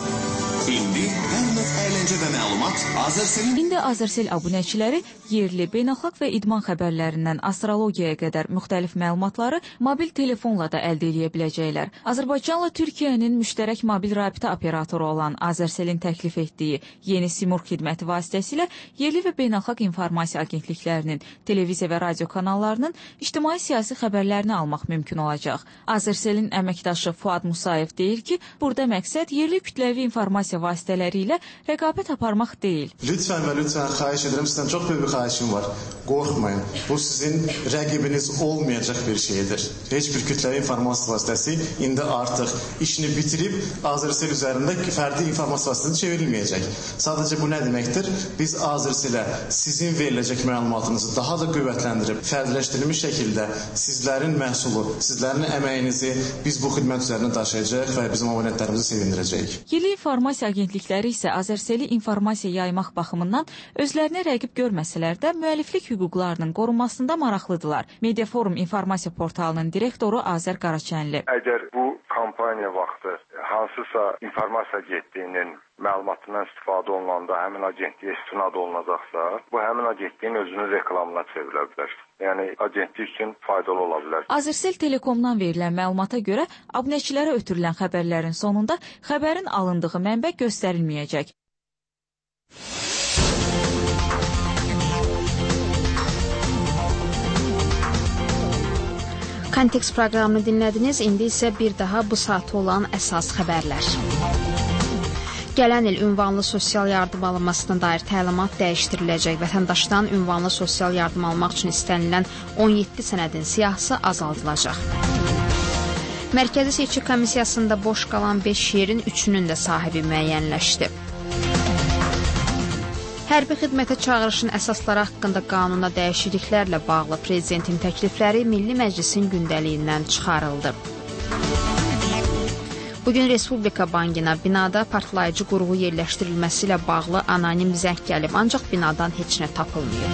İndi Azərsel abunəçiləri yerli, beynəlxalq və idman xəbərlərindən astrologiyaya qədər müxtəlif məlumatları mobil telefonla da əldə edə biləcəklər. Azərbaycanla Türkiyənin müştərək mobil rabitə operatoru olan Azərselin təklif etdiyi yeni Simurq xidməti vasitəsilə yerli və beynəlxalq informasiya agentliklərinin, televiziya və radio kanallarının ictimai siyasi xəbərlərini almaq mümkün olacaq. Azərselin əməkdaşı Fuad Musayev deyir ki, burada məqsəd yerli kütləvi informasiya vasitələri ilə rəqabət aparmaq deyil. deyil. Lütfen ve lütfen xahiş ederim, sizden çok büyük bir xahişim var. Korkmayın. Bu sizin rəqibiniz olmayacak bir şeydir. Hiçbir kütləvi informasiya vasitəsi indi artıq işini bitirib Azərsel üzərində fərdi informasiya vasitəsində çevrilməyəcək. Sadəcə bu nə deməkdir? Biz Azərselə sizin veriləcək məlumatınızı daha da qüvvətləndirib, fərdiləşdirilmiş şəkildə sizlərin məhsulu, sizlərin əməyinizi biz bu xidmət üzərinə daşıyacaq və bizim abonentlərimizi sevindirəcəyik. Yerli informasiya agentlikləri isə Azərseli informasiya yaymaq baxımından özlərinə rəqib görməsələr də müəlliflik hüquqlarının qorunmasında maraqlıdırlar. Mediaforum informasiya portalının direktoru Azər Qaraçənli. Əgər bu kampaniya vaxtı hansısa informasiya agentliğinin məlumatından istifadə olunanda həmin agentliyə istinad olunacaqsa, bu həmin agentliyin özünün reklamına çevrilə bilər. Yəni agentlik üçün faydalı ola bilər. Azərsel Telekomdan verilən məlumata görə abunəçilərə ötürülən xəbərlərin sonunda xəbərin alındığı mənbə göstərilməyəcək. Kontekst proqramını dinlədiniz. İndi isə bir daha bu saatı olan əsas xəbərlər. Gələn il ünvanlı sosial yardım alınmasına dair təlimat dəyişdiriləcək. Vətəndaşdan ünvanlı sosial yardım almaq üçün istənilən 17 sənədin siyahısı azaldılacaq. Mərkəzi Seçki Komissiyasında boş qalan 5 yerin 3-ünün də sahibi müəyyənləşdi. Hərbi xidmətə çağırışın əsasları haqqında qanuna dəyişikliklərlə bağlı prezidentin təklifləri Milli Məclisin gündəliyindən çıxarıldı. Bugün Respublika Bankına binada partlayıcı qurğu yerləşdirilməsi ilə bağlı anonim zəng gəlib, ancaq binadan heç nə tapılmıyor.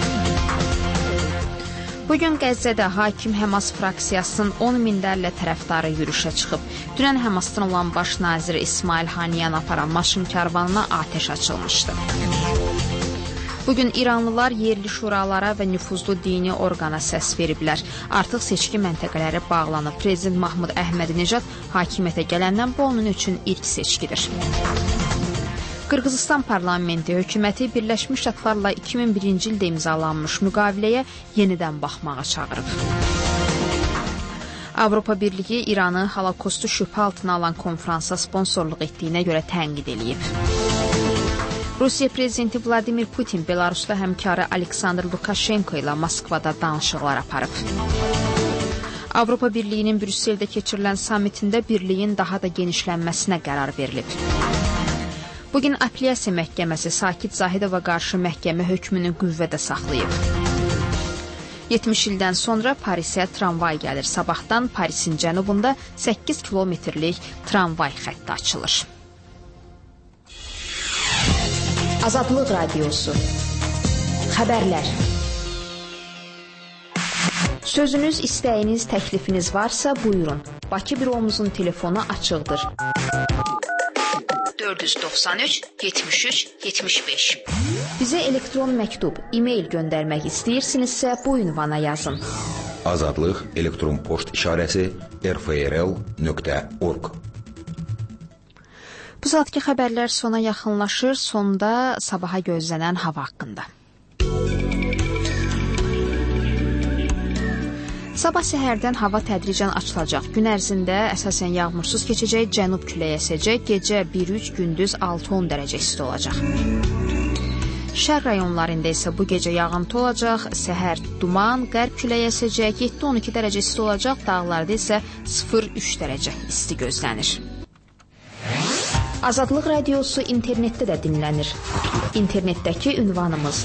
Bugün Qəzzədə hakim Həmas fraksiyasının 10 minlərlə tərəfdarı yürüşə çıxıb. Dünən Həmasdan olan baş naziri İsmail Haniyan aparan maşın karvanına atəş açılmışdı. Bugün İranlılar yerli şuralara və nüfuzlu dini orqana səs veriblər. Artıq seçki məntəqələri bağlanıb. Prezident Mahmud Əhmədinecad hakimiyyətə gələndən bu onun üçün ilk seçkidir. Qırğızıstan parlamenti hökuməti Birləşmiş Ştatlarla 2001-ci ildə imzalanmış müqaviləyə yenidən baxmağa çağırıb. Avropa Birliyi İranı Holokostu şübhə altına alan konfransa sponsorluq etdiyinə görə tənqid edib. Rusiya prezidenti Vladimir Putin Belarusda həmkarı Aleksandr Lukashenko ilə Moskvada danışıqlar aparıb. Avropa Birliyinin Brüsseldə keçirilən sammitində birliyin daha da genişlənməsinə qərar verilib. Bugün Apellyasiya Məhkəməsi Sakit Zahidova qarşı məhkəmə hökmünü qüvvədə saxlayıb. 70 ildən sonra Parisə tramvay gəlir. Sabahdan Parisin cənubunda 8 kilometrlik tramvay xətti açılır. Azadlıq Radiosu. Xəbərlər. Sözünüz, istəyiniz, təklifiniz varsa buyurun. Bakı büromuzun telefonu açıqdır. 493 73 75. Bizə elektron məktub, e-mail göndərmək istəyirsinizsə bu ünvana yazın. Azadlıq elektron poçt işarəsi rfrl.org. Bu saatki xəbərlər sona yaxınlaşır. Sonda sabaha gözlənən hava haqqında. Sabah səhərdən hava tədricən açılacaq. Gün ərzində əsasən yağmursuz keçəcək, cənub küləyi əsəcək. Gecə 1-3, gündüz 6-10 dərəcə isti olacaq. Şərq rayonlarında isə bu gecə yağıntı olacaq. Səhər duman, qərb küləyi əsəcək. 7-12 dərəcə isti olacaq. Dağlarda isə 0-3 dərəcə isti gözlənir. Azadlıq Radiosu internetdə də dinlənir. İnternetdəki ünvanımız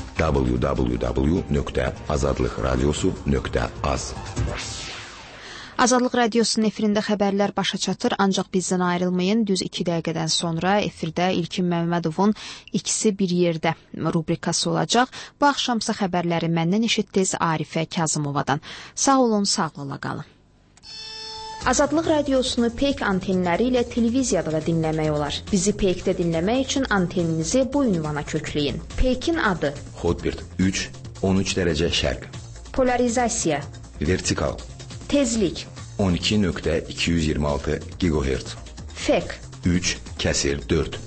www.azadlıqradiosu.az. Azadlıq Radiosunun efirində xəbərlər başa çatır, ancaq bizdən ayrılmayın. Düz 2 dəqiqədən sonra efirdə İlkin Məmmədovun İkisi bir yerdə rubrikası olacaq. Bu axşamsa xəbərləri məndən eşitdiniz Arifə Kazımovadan. Sağ olun, sağlıqla qalın. Azadlıq Radiosunu Peyk antenləri ilə televiziyada da dinləmək olar. Bizi Peykdə dinləmək üçün anteninizi bu ünvana kökləyin. Peykin adı Hotbird 3, 13 dərəcə şərq. Polarizasiya Vertikal Tezlik 12.226 GHz. Fek 3/4.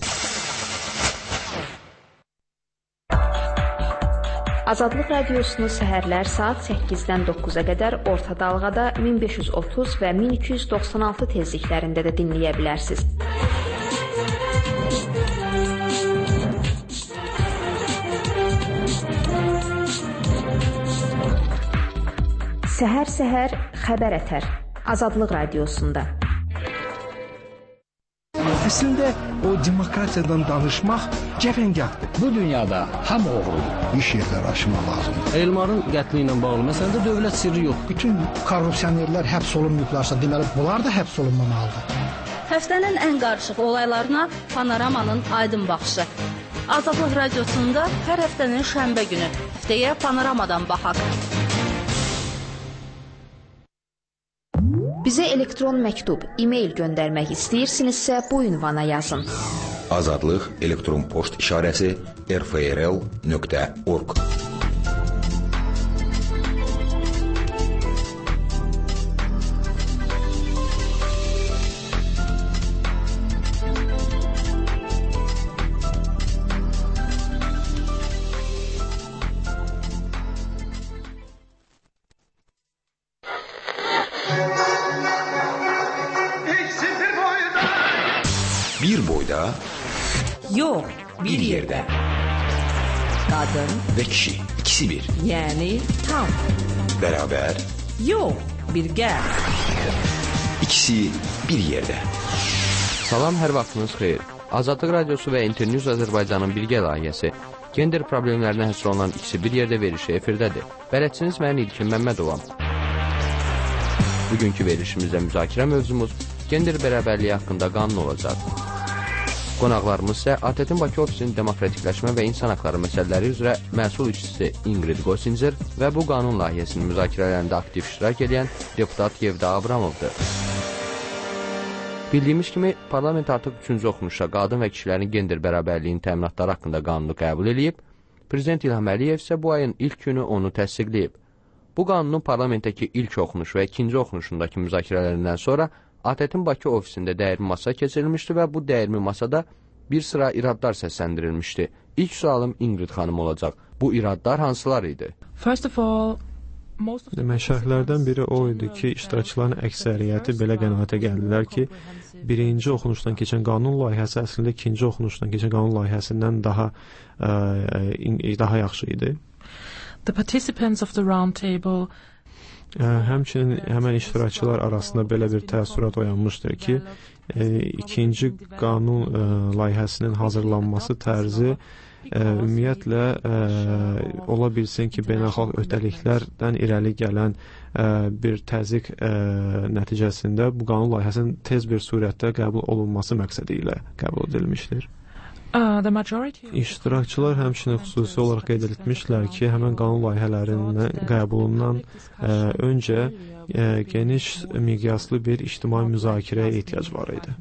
Azadlıq Radiosunu səhərlər saat 8-dən 9-a qədər orta dalğada 1530 və 1296 tezliklərində də dinləyə bilərsiniz. Səhər-səhər xəbər ətər. Azadlıq radiosunda. Əslində o demokratiyadan danışmaq cəfəngahdır. Bu dünyada hamı oğrudur. İş yerləri açmaq lazımdır. Elmarın qətli ilə bağlı məsələdə dövlət sirri yox. Bütün korrupsionerlər həbs olunmayıblarsa, deməli bunlar da həbs olunmamalıdır. Həftənin ən qarışıq olaylarına Panoramanın aydın baxışı. Azadlıq radiosunda hər həftənin şənbə günü. Həftəyə Panoramadan baxaq. Bizə elektron məktub, e-mail göndərmək istəyirsinizsə bu ünvana yazın. Azadlıq elektron poçt işarəsi rfrl.org. Bir boyda, yox, bir yerdə. Qadın və kişi, ikisi bir. Yəni tam. Bərabər, yox, birgə. İkisi bir yerdə. Salam, hər vaxtınız xeyir. Azadlıq Radiosu və Internews Azərbaycanın birgə layihəsi gender problemlərinə həsr olunan ikisi bir yerdə verilişi efirdədir. Bələdçiniz mən İlkin Məmmədovam. Bugünkü verilişimizdə müzakirə mövzumuz gender bərabərliyi haqqında qanun olacaq. Qonaqlarımız isə ATƏT-in Bakı ofisinin demokratikləşmə və insan haqları məsələləri üzrə məsul işçisi Ingrid Gosinzer və bu qanun layihəsinin müzakirələrində aktiv iştirak edən deputat Yevda Abramovdur. Bildiyimiz kimi, parlament artıq 3-cü oxunuşa qadın və kişilərin gender bərabərliyinin təminatları haqqında qanunu qəbul edib, Prezident İlham Əliyev isə bu ayın ilk günü onu təsdiqləyib. Bu qanunun parlamentdəki ilk oxunuş və ikinci oxunuşundakı müzakirələrindən sonra ATƏT-in Bakı ofisində dəyirmi masa keçirilmişdi və bu dəyirmi masada bir sıra iradlar səsləndirilmişdi. İlk sualım Ingrid xanım olacaq. Bu iradlar hansılar idi? Demək, şərhlərdən biri o idi ki, iştirakçıların əksəriyyəti belə qənaətə gəldilər ki, birinci oxunuşdan keçən qanun layihəsi əslində ikinci oxunuşdan keçən qanun layihəsindən daha yaxşı idi. The participants of the round table Həmçinin həmən iştirakçılar arasında belə bir təəssürat oyanmışdır ki, ikinci qanun layihəsinin hazırlanması tərzi ümumiyyətlə ola bilsin ki, beynəlxalq öhdəliklərdən irəli gələn bir təzyiq nəticəsində bu qanun layihəsinin tez bir surətdə qəbul olunması məqsədi ilə qəbul edilmişdir. İştirakçılar həmçinin xüsusi olaraq qeyd etmişlər ki, həmən qanun layihələrinin qəbulundan öncə geniş miqyaslı bir ictimai müzakirəyə ehtiyac var idi.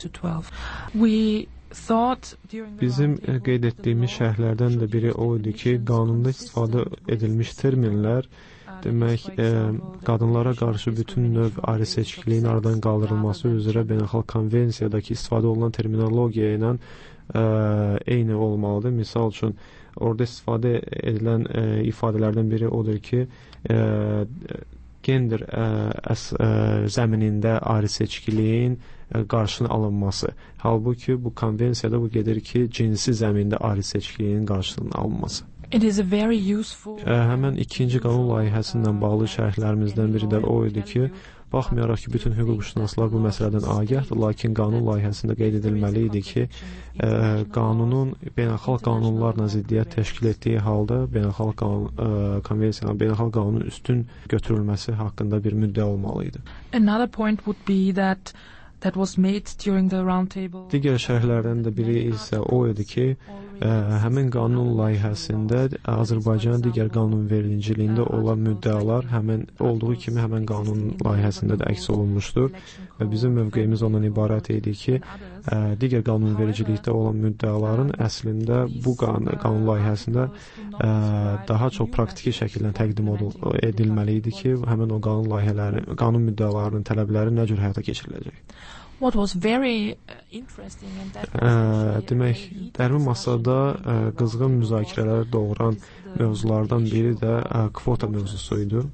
Bizim qeyd etdiyimiz şərhlərdən də biri o idi ki, qanunda istifadə edilmiş terminlər, demək, qadınlara qarşı bütün növ ayrı seçkiliyin aradan qaldırılması üzrə beynəlxalq konvensiyadakı istifadə olunan terminologiya ilə eyni olmalıdır. Misal üçün, orada istifadə edilən ifadələrdən biri odur ki, gender zəminində ayrı seçkiliyin qarşının alınması. Halbuki bu konvensiyada bu gedir ki, cinsi zəmində ayrı seçkiliyin qarşının alınması. Həmən ikinci qanun layihəsindən bağlı şərhlərimizdən biri də o idi ki, baxmayaraq ki, bütün hüquqşünaslar bu məsələdən agahdır, lakin qanun layihəsində qeyd edilməli idi ki, qanunun beynəlxalq qanunlarla ziddiyyət təşkil etdiyi halda beynəlxalq konvensiyanın, beynəlxalq qanunun üstün götürülməsi haqqında bir müddəa olmalı idi. Another point would be that was made during the round table. Digər şərhlərdən də biri isə o idi ki, həmin qanun layihəsində Azərbaycanın digər qanunvericiliyində olan müddəalar həmin olduğu kimi həmin qanun layihəsində də əks olunmuşdur və bizim mövqeyimiz ondan ibarət idi ki, digər qanunvericilikdə olan müddəaların əslində bu qanun layihəsində daha çox praktiki şəkildə təqdim edilməli idi ki, həmin o qanun layihələri, qanun müddəalarının tələbləri nə cür həyata keçiriləcək. What was very interesting in that demək, dərmi masada qızğın müzakirələr doğuran mövzulardan biri də kvota mövzusu idi.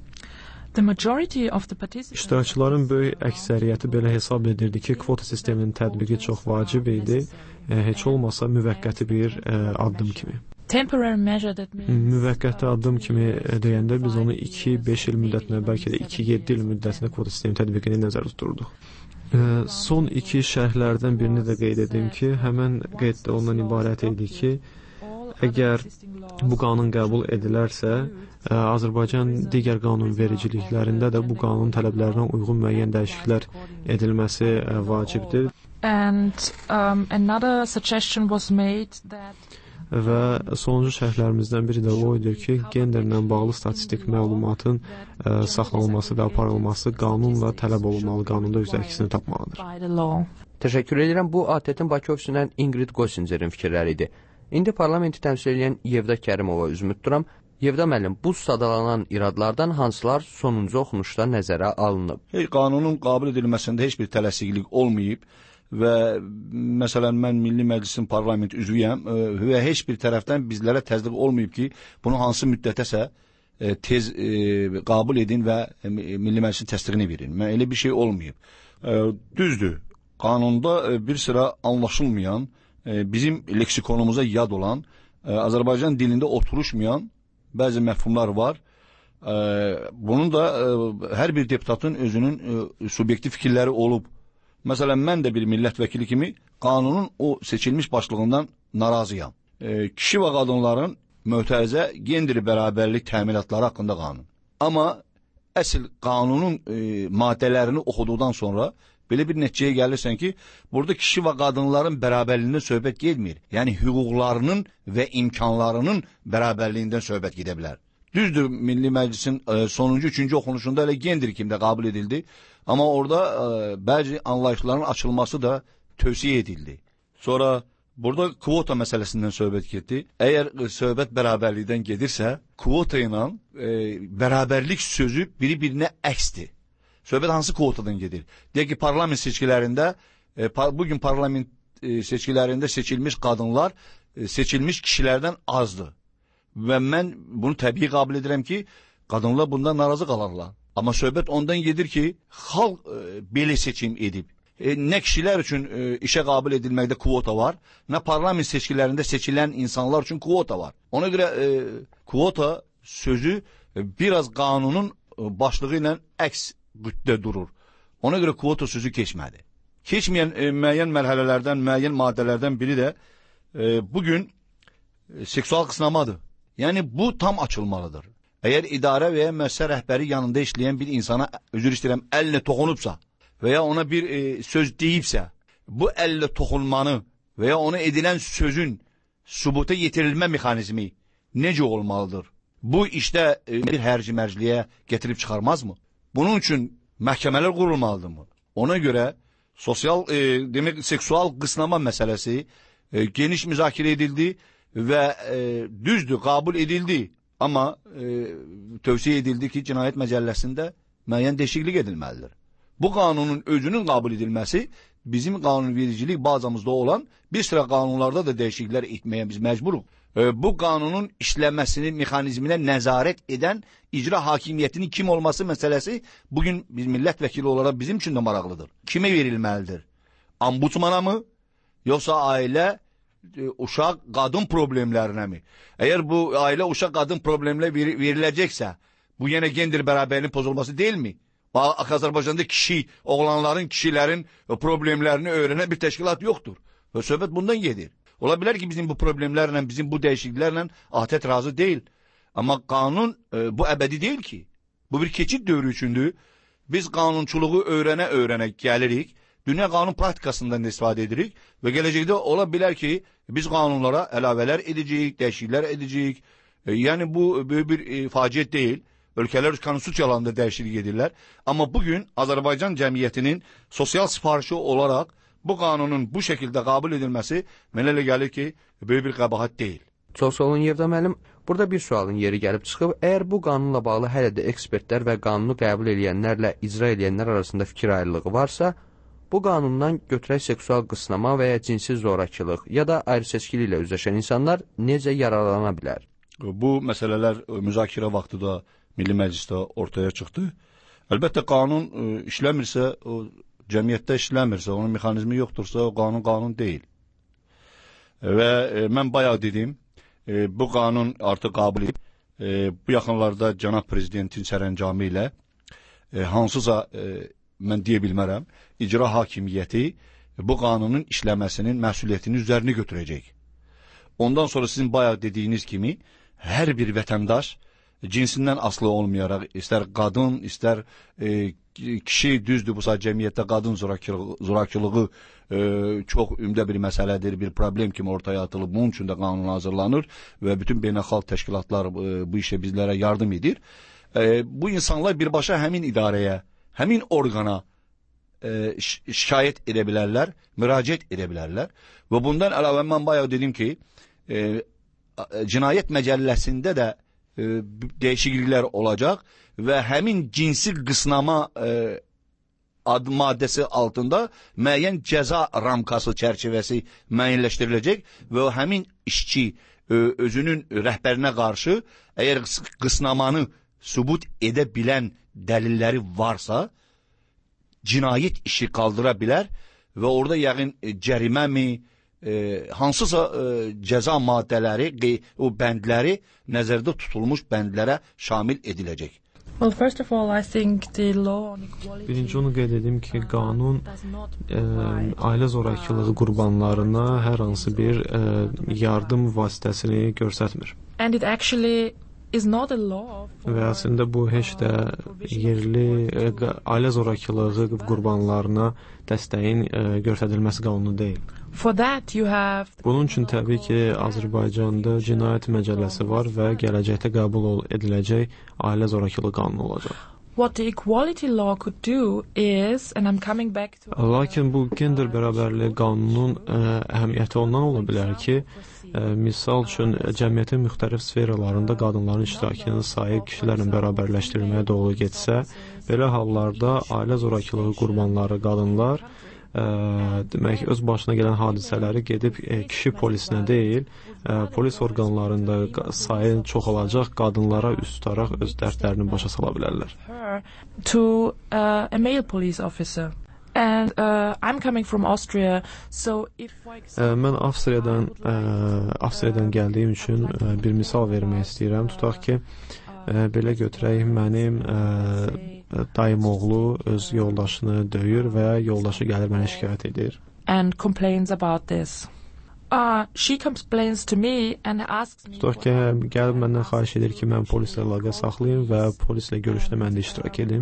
İştirakçıların böyük əksəriyyəti belə hesab edirdi ki, kvota sisteminin tətbiqi çox vacib idi, heç olmasa müvəqqəti bir addım kimi. temporary measure that means müvəqqəti addım kimi deyəndə biz onu 2-5 il müddətinə, bəlkə də 2-7 il müddətinə kvota sistemi tətbiqini nəzərdə tuturduq. Son iki şərhlərdən birini də qeyd edim ki, həmin qeyd də ondan ibarət idi ki, əgər bu qanun qəbul edilərsə, Azərbaycan digər qanunvericiliklərində də bu qanun tələblərinə uyğun müəyyən dəyişikliklər edilməsi vacibdir. And another suggestion was made that Və sonuncu şərhlərimizdən biri də o idi ki, genderlə bağlı statistik məlumatın saxlanılması və aparılması qanunla tələb olunmalı, qanunda öz əksini tapmalıdır. Təşəkkür edirəm. Bu ATƏT-in Bakı ofisindən Ingrid Gosingerin fikirləri idi. İndi parlamenti təmsil edən Yevda Kərimova üzümü tuturam. Yevda müəllim, bu sadalanan iradlardan hansılar sonuncu oxunuşda nəzərə alınıb? Qanunun qəbul edilməsində heç bir tələsiklik olmayıb. Və məsələn mən Milli Məclisin parlament üzvüyəm və heç bir tərəfdən bizlərə təsdiq olmayıb ki, bunu hansı müddətəsə tez qəbul edin və Milli Məclisin təsdiqini verin. Elə bir şey olmayıb. Düzdür, qanunda bir sıra anlaşılmayan, bizim leksikonumuza yad olan, Azərbaycan dilində oturuşmayan bəzi məfhumlar var. Bunun da hər bir deputatın özünün subyektiv fikirləri olub. Məsələn, mən də bir millət vəkili kimi qanunun o seçilmiş başlığından narazıyam. Kişi və qadınların mötərizə gender bərabərlik təminatları haqqında qanun. Amma əsl qanunun maddələrini oxuduqdan sonra belə bir nəticəyə gəlirsən ki, burada kişi və qadınların bərabərliyindən söhbət getmir. Yəni, hüquqlarının və imkanlarının bərabərliyindən söhbət gedə bilər. Düzdür, Milli Məclisin sonuncu, üçüncü oxunuşunda elə gender kimi də qəbul edildi. Amma orada bəzi anlayışların açılması da tövsiyə edildi. Sonra burada kvota məsələsindən söhbət getdi. Əgər söhbət bərabərlikdən gedirsə, kvota ilə bərabərlik sözü biri-birinə əksdir. Söhbət hansı kvotadan gedir? Deyək ki, parlament seçkilərində, bugün parlament seçkilərində seçilmiş qadınlar seçilmiş kişilərdən azdır. Və mən bunu təbii qəbul edirəm ki, qadınlar bundan narazı qalarlar. Amma söhbət ondan gedir ki, xalq belə seçim edib. Nə kişilər üçün işə qəbul edilməkdə kvota var, nə parlament seçkilərində seçilən insanlar üçün kvota var. Ona görə kvota sözü biraz qanunun başlığı ilə əks qütdə durur. Ona görə kvota sözü keçmədi. Keçməyən müəyyən mərhələlərdən, müəyyən maddələrdən biri də bugün seksual qısnamadır. Yəni, bu tam açılmalıdır. Əgər idarə və ya müəssisə rəhbəri yanında işləyən bir insana, özür istəyirəm, əllə toxunubsa və ya ona bir söz deyibsə, bu əllə toxunmanı və ya ona edilən sözün sübuta yetirilmə mexanizmi necə olmalıdır? Bu işdə bir hərci-mərcliyə gətirib çıxarmazmı? Bunun üçün məhkəmələr qurulmalıdırmı? Ona görə demək, seksual qısnama məsələsi geniş müzakirə edildi və düzdür, qəbul edildi. Amma tövsiyə edildi ki, cinayət məcəlləsində müəyyən dəyişiklik edilməlidir. Bu qanunun özünün qəbul edilməsi bizim qanunvericilik bazamızda olan bir sıra qanunlarda da dəyişikliklər etməyə biz məcburuq. Bu qanunun işləməsini, mexanizminə nəzarət edən icra hakimiyyətinin kim olması məsələsi bugün biz millət vəkili olaraq bizim üçün də maraqlıdır. Kimə verilməlidir? Ombudsmana mı? Yoxsa ailə, uşaq, qadın problemlərinə mi? Əgər bu ailə, uşaq, qadın problemlə veriləcəksə, bu yenə gender bərabərliyin pozulması deyilmi? Azərbaycanda oğlanların, kişilərin problemlərini öyrənən bir təşkilat yoxdur. Və söhbət bundan gedir. Ola bilər ki, bizim bu problemlərlə, bizim bu dəyişikliklərlə ATƏT razı deyil. Amma qanun bu əbədi deyil ki. Bu bir keçid dövrü üçündür. Biz qanunçuluğu öyrənə gəlirik. Dünya qanun praktikasından istifadə edirik və gələcəkdə ola bilər ki, biz qanunlara əlavələr edəcəyik, dəyişikliklər edəcəyik. Yəni bu böyük bir faciət deyil. Ölkələr konstitusiyalarında dəyişiklik edirlər. Amma bugün Azərbaycan cəmiyyətinin sosial sifarişi olaraq bu qanunun bu şəkildə qəbul edilməsi mənə elə gəlir ki, böyük bir qəbahət deyil. Çox sağ olun Yevda müəllim. Burada bir sualın yeri gəlib çıxıb, əgər bu qanunla bağlı hələ də ekspertlər və qanunu qəbul edənlərlə icra edənlər arasında fikir ayrılığı varsa, bu qanundan götürək seksual qısnama və ya cinsi zorakılıq ya da ayrı-seçkili ilə üzləşən insanlar necə yararlana bilər? Bu məsələlər müzakirə vaxtıda Milli Məclisdə ortaya çıxdı. Əlbəttə qanun işləmirsə, cəmiyyətdə işləmirsə, onun mexanizmi yoxdursa, o qanun deyil. Və mən bayaq dedim, bu qanun artıq qəbul edib. Bu yaxınlarda cənab prezidentin sərəncamı ilə hansısa mən deyə bilmərəm, icra hakimiyyəti bu qanunun işləməsinin məsuliyyətini üzərinə götürəcək. Ondan sonra sizin bayaq dediyiniz kimi hər bir vətəndaş cinsindən asılı olmayaraq, istər qadın, istər kişi, düzdür, bu saat cəmiyyətdə qadın zorakılığı çox ümdə bir məsələdir, bir problem kimi ortaya atılıb, bunun üçün də qanun hazırlanır və bütün beynəlxalq təşkilatlar bu işə bizlərə yardım edir. Bu insanlar birbaşa həmin idarəyə, həmin orqana şikayət edə bilərlər, müraciət edə bilərlər və bundan əlavə mən bayaq dedim ki, cinayət məcəlləsində də dəyişikliklər olacaq və həmin cinsi qısnama ad maddəsi altında müəyyən cəza ramkası çərçivəsi müəyyənləşdiriləcək və həmin işçi özünün rəhbərinə qarşı əgər qısnamanı sübut edə bilən dəlilləri varsa, cinayət işi qaldıra bilər və orada yəqin cəriməmi, hansısa cəza maddələri, o bəndləri nəzərdə tutulmuş bəndlərə şamil ediləcək. Well, first of all, I think the law on equality... Birinci onu qeyd edim ki, qanun ailə zorakılığı qurbanlarına hər hansı bir yardım vasitəsini göstərmir. And it actually is not a law for... Və əslində bu heç də yerli ailə zorakılığı qurbanlarına dəstəyin göstərilməsi qanunu deyil. For that you have... Bunun üçün təbii ki, Azərbaycanda cinayət məcəlləsi var və gələcəkdə qəbul ediləcək ailə zorakılığı qanunu olacaq. What the equality law could do is, and I'm coming back to... Lakin bu gender bərabərliyi qanunun əhəmiyyəti ondan ola bilər ki, misal üçün cəmiyyətin müxtəlif sferalarında qadınların iştirakının sayı kişilərlə bərabərləşdirilməyə doğru getsə, belə hallarda ailə zorakılığı qurbanları qadınlar demək öz başına gələn hadisələri gedib kişi polisinə deyil, polis orqanlarında sayı çox olacaq qadınlara üst tutaraq öz dərdlərini başa sala bilərlər. To a male police officer. And I'm coming from Austria, so if mən Avstriyadan gəldiyim üçün bir misal vermək istəyirəm. Tutaq ki, belə götürək, mənim dayım oğlu öz yoldaşını döyür və yoldaşı gəlir mənə şikayət edir. And complains about this. She complains to me and asks me... Tutaq ki, gəlib məndən xahiş edir ki, mən polislə əlaqə saxlayım və polislə görüşdə mən də iştirak edim.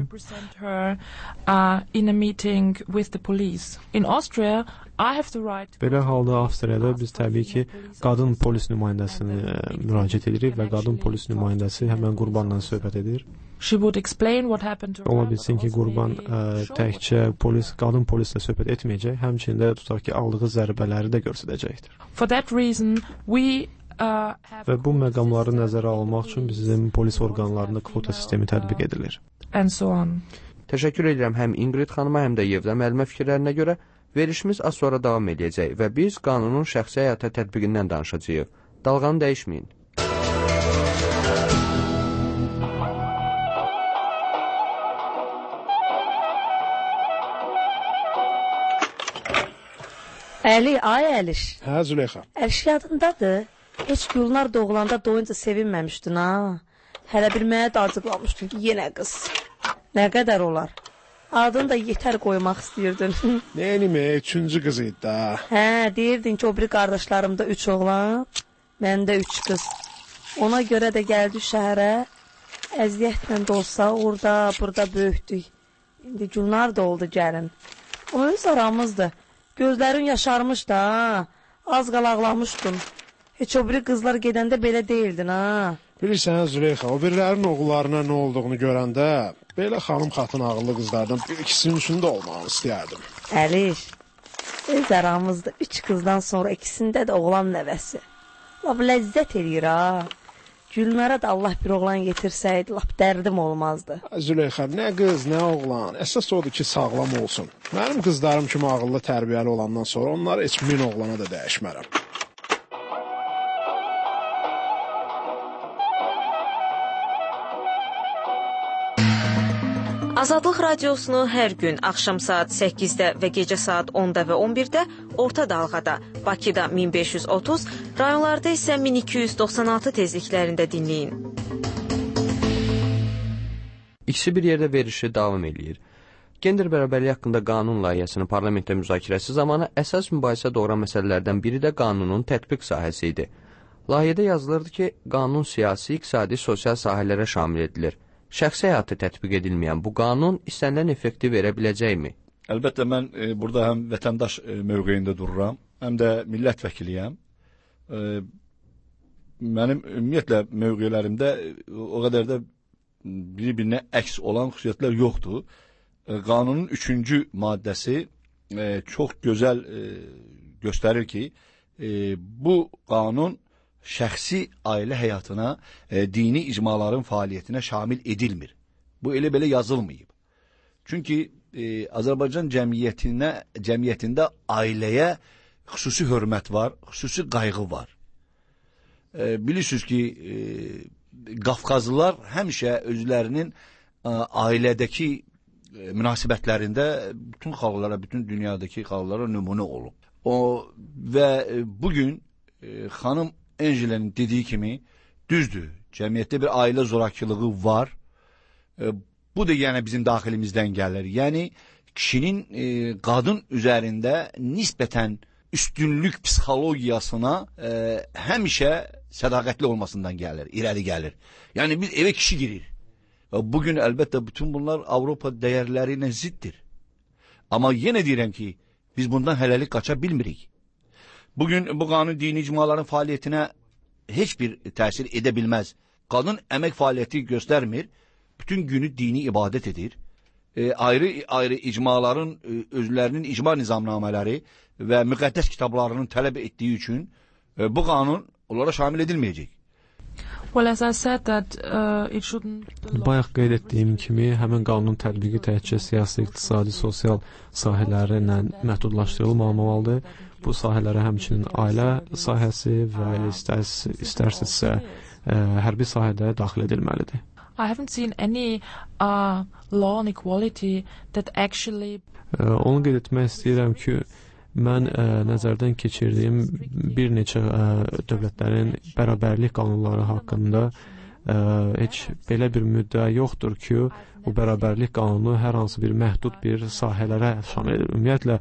In a meeting with the police. In Austria, I have the right... Belə halda Avstriyada biz təbii ki, qadın polis nümayəndəsini müraciət edirik və qadın polis nümayəndəsi həmən qurbanla söhbət edir. She would explain what happened to her. Ola bilsin ki, qurban təkcə qadın polislə söhbət etməyəcək, həmçində tutaq ki, aldığı zərbələri də göstərəcəkdir. For that reason, we və bu məqamları nəzərə almaq üçün bizim polis orqanlarında kvota sistemi tətbiq edilir. And so on. Təşəkkür edirəm həm Ingrid xanıma, həm də Yevda müəllimə fikirlərinə görə. Verilişimiz az sonra davam edəcək və biz qanunun şəxsi həyata tətbiqindən danışacağıq. Dalğanı dəyişməyin. Əli, ay Əliş. Hə, Züleyxa. Əliş yadındadır. Heç Gülnar doğulanda doyunca sevinməmişdin, ha? Hələ bir mənə də acıqlamışdın ki, yenə qız. Nə qədər olar? Adını da yetər qoymaq istəyirdin. Neyinimi, 3-cü qız idi da. Hə, deyirdin ki, o biri qardaşlarımda 3 oğlan, məndə 3 qız. Ona görə də gəldi şəhərə, əziyyətlə də olsa, orada, burada böyütdük. İndi Gülnar da oldu gəlin. O öz aramızdır. Gözlərin yaşarmış da, az qalaqlamışdın. Heç o biri qızlar gedəndə belə deyildin, ha? Bilirsən, Züleyxa, o birilərin oğullarına nə olduğunu görəndə, belə xanım xatın ağıllı qızlardan bir ikisinin üçündə olmağını istəyərdim. Əliş, öz aramızda 3 qızdan sonra ikisində də oğlan nəvəsi. Lap ləzzət eləyir, ha? Gülnara da Allah bir oğlan getirsəydi, lap dərdim olmazdı. Züleyxa, nə qız, nə oğlan, əsas odur ki, sağlam olsun. Mənim qızlarım kimi ağıllı, tərbiyəli olandan sonra onları heç 1000 oğlana da dəyişmərəm. Azadlıq radiosunu hər gün axşam saat 8-də və gecə saat 10-da və 11-də orta dalğada, Bakıda 1530, rayonlarda isə 1296 tezliklərində dinləyin. İkisi bir yerdə verilişi davam edir. Gender bərabərliyi haqqında qanun layihəsinin parlamentdə müzakirəsi zamanı əsas mübahisə doğuran məsələlərdən biri də qanunun tətbiq sahəsi idi. Layihədə yazılırdı ki, qanun siyasi, iqtisadi, sosial sahələrə şamil edilir. Şəxsi həyatı tətbiq edilməyən bu qanun istənilən effekti verə biləcəkmi? Əlbəttə, mən burada həm vətəndaş mövqeyində dururam, həm də millət vəkiliyəm. Mənim ümumiyyətlə mövqeylərimdə o qədər də bir-birinə əks olan xüsusiyyətlər yoxdur. Qanunun 3-cü maddəsi çox gözəl göstərir ki, bu qanun şəxsi ailə həyatına, dini icmaların fəaliyyətinə şamil edilmir. Bu elə belə yazılmayıb. Çünki Azərbaycan cəmiyyətində ailəyə xüsusi hörmət var, xüsusi qayğı var. Bilirsiniz ki, Qafqazlılar həmişə özlərinin ailədəki münasibətlərində bütün xalqlara, bütün dünyadakı xalqlara nümunə olub. Və bugün xanım Angela'nın dediyi kimi düzdür, cəmiyyətdə bir ailə zorakılığı var. Bu da yəni bizim daxilimizdən gəlir. Yəni kişinin qadın üzərində nisbətən üstünlük psixologiyasına həmişə sədaqətli olmasından gəlir, irəli gəlir. Yəni biz evə kişi girir. Bugün əlbəttə bütün bunlar Avropa dəyərləri ilə ziddir. Amma yenə deyirəm ki, biz bundan hələlik qaça bilmirik. Bugün bu qanun dini icmaların fəaliyyətinə heç bir təsir edə bilməz. Qadın əmək fəaliyyəti göstərmir, bütün günü dini ibadət edir. Ayrı icmaların özlərinin icma nizamnamələri və müqəddəs kitablarının tələb etdiyi üçün bu qanun onlara şamil edilməyəcək. Well, as I said that it shouldn't. Bayaq qeyd etdiyim kimi, həmin qanunun tətbiqi təkcə siyasi, iqtisadi, sosial sahələri ilə məhdudlaşdırılmamalıdır. Bu sahələrə həmçinin ailə sahəsi və istərsinizsə hərbi sahədə daxil edilməlidir. I haven't seen any law on equality that actually. Onu qeyd etmək istəyirəm ki, mən nəzərdən keçirdiyim bir neçə dövlətlərin bərabərlik qanunları haqqında heç belə bir müddəa yoxdur ki, bu bərabərlik qanunu hər hansı bir məhdud bir sahələrə şamil edilir. Ümumiyyətlə,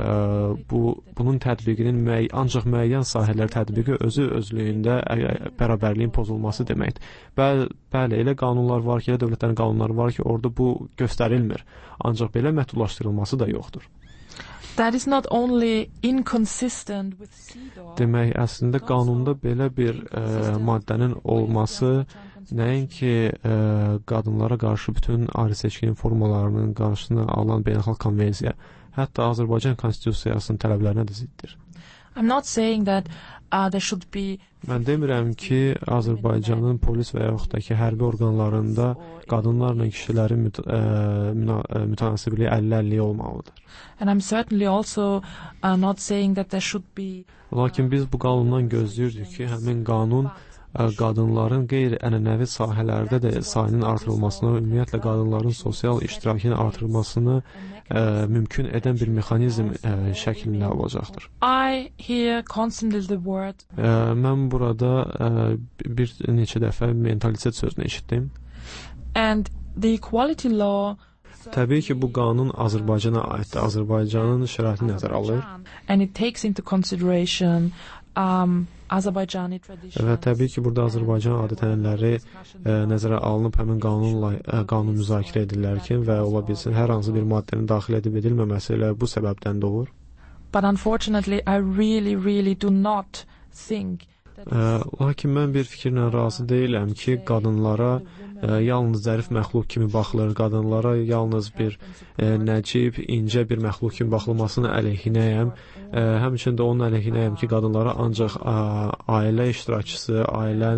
bunun tətbiqinin ancaq müəyyən sahələr tətbiqi özlüyündə bərabərliyin pozulması deməkdir. Bəli, elə qanunlar var ki, elə dövlətlərin qanunları var ki, orada bu göstərilmir. Ancaq belə məhdudlaşdırılması da yoxdur. That is not only inconsistent with CEDAW. Demək, əslində qanunda belə bir maddənin olması nəinki qadınlara qarşı bütün ayrı seçkin formalarının qarşısını alan beynəlxalq konvensiya, hətta Azərbaycan konstitusiyasının tələblərinə də ziddir. I'm not saying that there should be. Mən demirəm ki, Azərbaycanın polis və yaxud da ki, hərbi orqanlarında qadınlarla kişilərin mütənasibliyi 50-50 olmalıdır. And I'm certainly also not saying that there should be. Lakin biz bu qanundan gözləyirdik ki, həmin qanun qadınların qeyri-ənənəvi sahələrdə də sayının artırılmasına, ümumiyyətlə qadınların sosial iştirakının artırılmasını mümkün edən bir mexanizm şəklində olacaqdır. I hear constantly the word. Mən burada bir neçə dəfə mentalitet sözünü eşitdim. And the equality law. Təbii ki, bu qanun Azərbaycana aiddir. Azərbaycanın şəraitini nəzərə alır. And it takes into consideration Azərbaycani tradition. Və təbii ki, burada Azərbaycan adət-ənənələri nəzərə alınıb həmin qanun müzakirə edilərkən və ola bilsin hər hansı bir maddənin daxil edib edilməməsi elə bu səbəbdən doğur. But unfortunately, I really do not think. Lakin mən bir fikirlə razı deyiləm ki, qadınlara yalnız zərif məxluq kimi baxılır, qadınlara yalnız bir nəcib, incə bir məxluq kimi baxılmasına əleyhinəyəm. Həmçinin də onun əleyhinəyəm ki, qadınlara ancaq ailə iştirakçısı, ailənin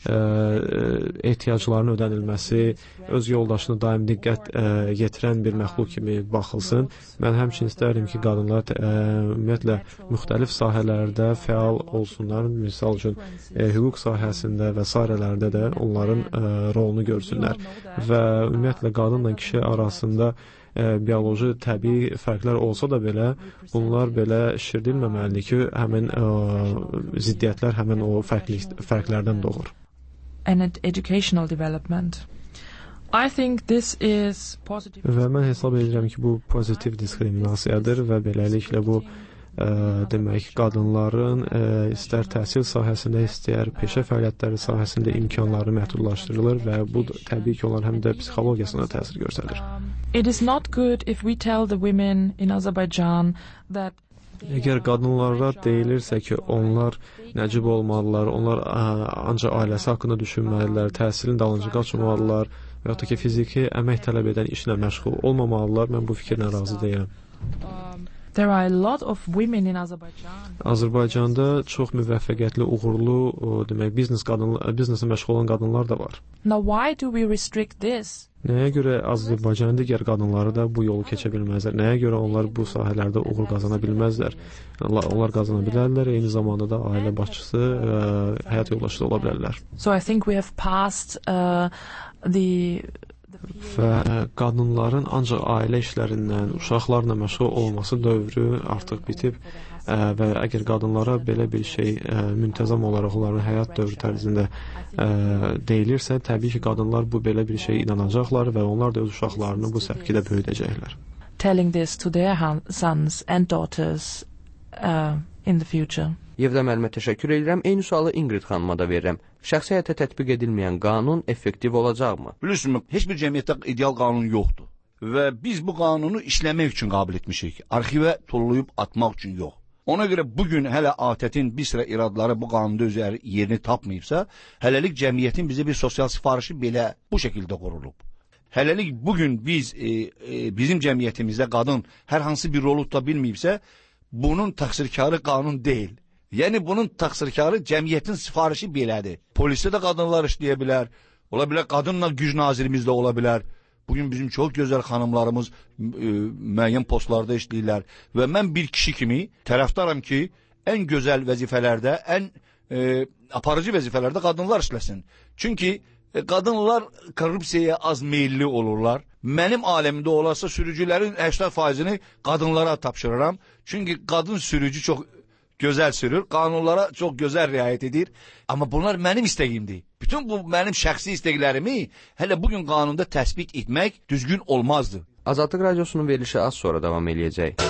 ehtiyaclarının ödənilməsi, öz yoldaşına daim diqqət yetirən bir məxluq kimi baxılsın. Mən həmçinin istərdim ki, qadınlar ümumiyyətlə müxtəlif sahələrdə fəal olsunlar. Misal üçün, hüquq sahəsində və sairələrdə də onların rolunu görsünlər. Və ümumiyyətlə, qadınla kişi arasında bioloji, təbii fərqlər olsa da belə, bunlar belə şişirdilməməlidir ki, həmin ziddiyyətlər həmin o fərqlərdən doğur. And educational development. I think this is positive. Və mən hesab edirəm ki, bu pozitiv diskriminasiyadır və beləliklə bu demək, qadınların istər təhsil sahəsində, istər peşə fəaliyyətləri sahəsində imkanları məhdudlaşdırılır və bu təbii ki, onlar həm də psixologiyasına təsir göstərir. It is not good if we tell the women in Azerbaijan that əgər qadınlara deyilirsə ki, onlar nəcib olmalılar, onlar ancaq ailəsi haqqında düşünməlidirlər, təhsilin dalınca qaçmamalılar və yaxud da ki, fiziki əmək tələb edən işlə məşğul olmamalılar, mən bu fikirlə razı deyiləm. There are a lot of women in Azerbaijan. Azərbaycanda çox müvəffəqiyyətli, uğurlu, demək, bizneslə məşğul olan qadınlar da var. Now why do we restrict this? Nəyə görə Azərbaycanın digər qadınları da bu yolu keçə bilməzlər? Nəyə görə onlar bu sahələrdə uğur qazana bilməzlər? Onlar qazana bilərlər, eyni zamanda da ailə başçısı, həyat yoldaşı da ola bilərlər. So I think we have passed və qadınların ancaq ailə işlərindən, uşaqlarla məşğul olması dövrü artıq bitib və əgər qadınlara belə bir şey müntəzəm olaraq onların həyat dövrü tərzində deyilirsə, təbii ki, qadınlar bu belə bir şey inanacaqlar və onlar da öz uşaqlarını bu səvkidə böyüdəcəklər. Telling this to their sons and daughters in the future. Yevda müəllimə təşəkkür edirəm. Eyni sualı Ingrid xanıma da verirəm. Şəxsi həyata tətbiq edilməyən qanun effektiv olacaqmı? Bilirsiniz, heç bir cəmiyyətdə ideal qanun yoxdur. Və biz bu qanunu işləmək üçün qabil etmişik. Arxivə tullayıb atmaq üçün yox. Ona görə bugün hələ ATƏT-in bir sıra iradları bu qanunda öz yerini tapmayıbsa, hələlik cəmiyyətin bizə bir sosial sifarişi belə bu şəkildə qurulub. Hələlik bugün bizim cəmiyyətimizdə qadın hər hansı bir rolu tuta bilməyibsə, bunun təqsirkarı qanun deyil. Yəni, bunun təqsirkarı cəmiyyətin sifarişi belədir. Polisdə də qadınlar işləyə bilər, ola bilər qadınla güc nazirimiz də ola bilər. Bugün bizim çox gözəl xanımlarımız müəyyən postlarda işləyirlər və mən bir kişi kimi tərəfdaram ki, ən gözəl vəzifələrdə, ən aparıcı vəzifələrdə qadınlar işləsin. Çünki qadınlar korrupsiyaya az meyilli olurlar. Mənim aləmimdə olarsa sürücülərin 80%-ni qadınlara tapşırıram. Çünki qadın sürücü çox gözəl sürür, qanunlara çox gözəl riayət edir. Amma bunlar mənim istəyimdir. Bütün bu mənim şəxsi istəklərimi hələ bugün qanunda təsbiq etmək düzgün olmazdı. Azadlıq Radiosunun verilişi az sonra davam eləyəcək.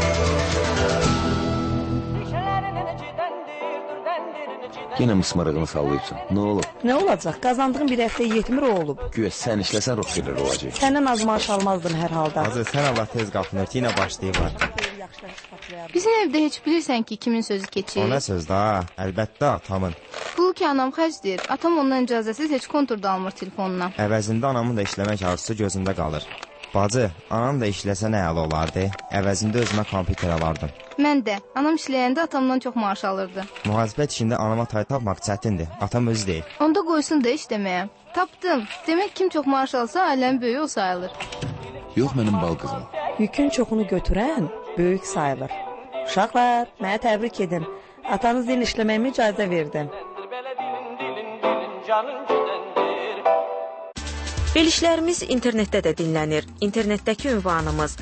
Yenə mısmarığını sallayıbsan. Nə olub? Nə olacaq? Qazandığın bir həftə yetmir o olub. Güya sən işləsən Rokkeller olacaq. Səndən az maaş almazdın hər halda. Azı sən Allah tez qapını ört, yenə başlayıblar. Bizim evdə heç bilirsən ki, kimin sözü keçir? O nə söz da? Əlbəttə atamın. Pulu ki, anam xərcdir. Atam ondan icazəsiz heç kontur da almır telefonuna. Əvəzində anamın da işləmək arzusu gözümdə qalır. Bacı, anam da işləsə nə əla olardı? Əvəzində özümə kompüter alardım. Mən də. Anam işləyəndə atamdan çox maaş alırdı. Mühasibət işində anama tay tapmaq çətindir. Atam özü deyil. Onda qoysun da işləməyə. Tapdım. Demək kim çox maaş alsa ailənin böyüyü o sayılır. Yox, mənim bal qızım. Yükün çoxunu götürən böyük sayılır. Uşaqlar, mənə təbrik edin. Atanız din işləməyimə icazə verdi. Verilişlərimiz internetdə də dinlənir. İnternetdəki ünvanımız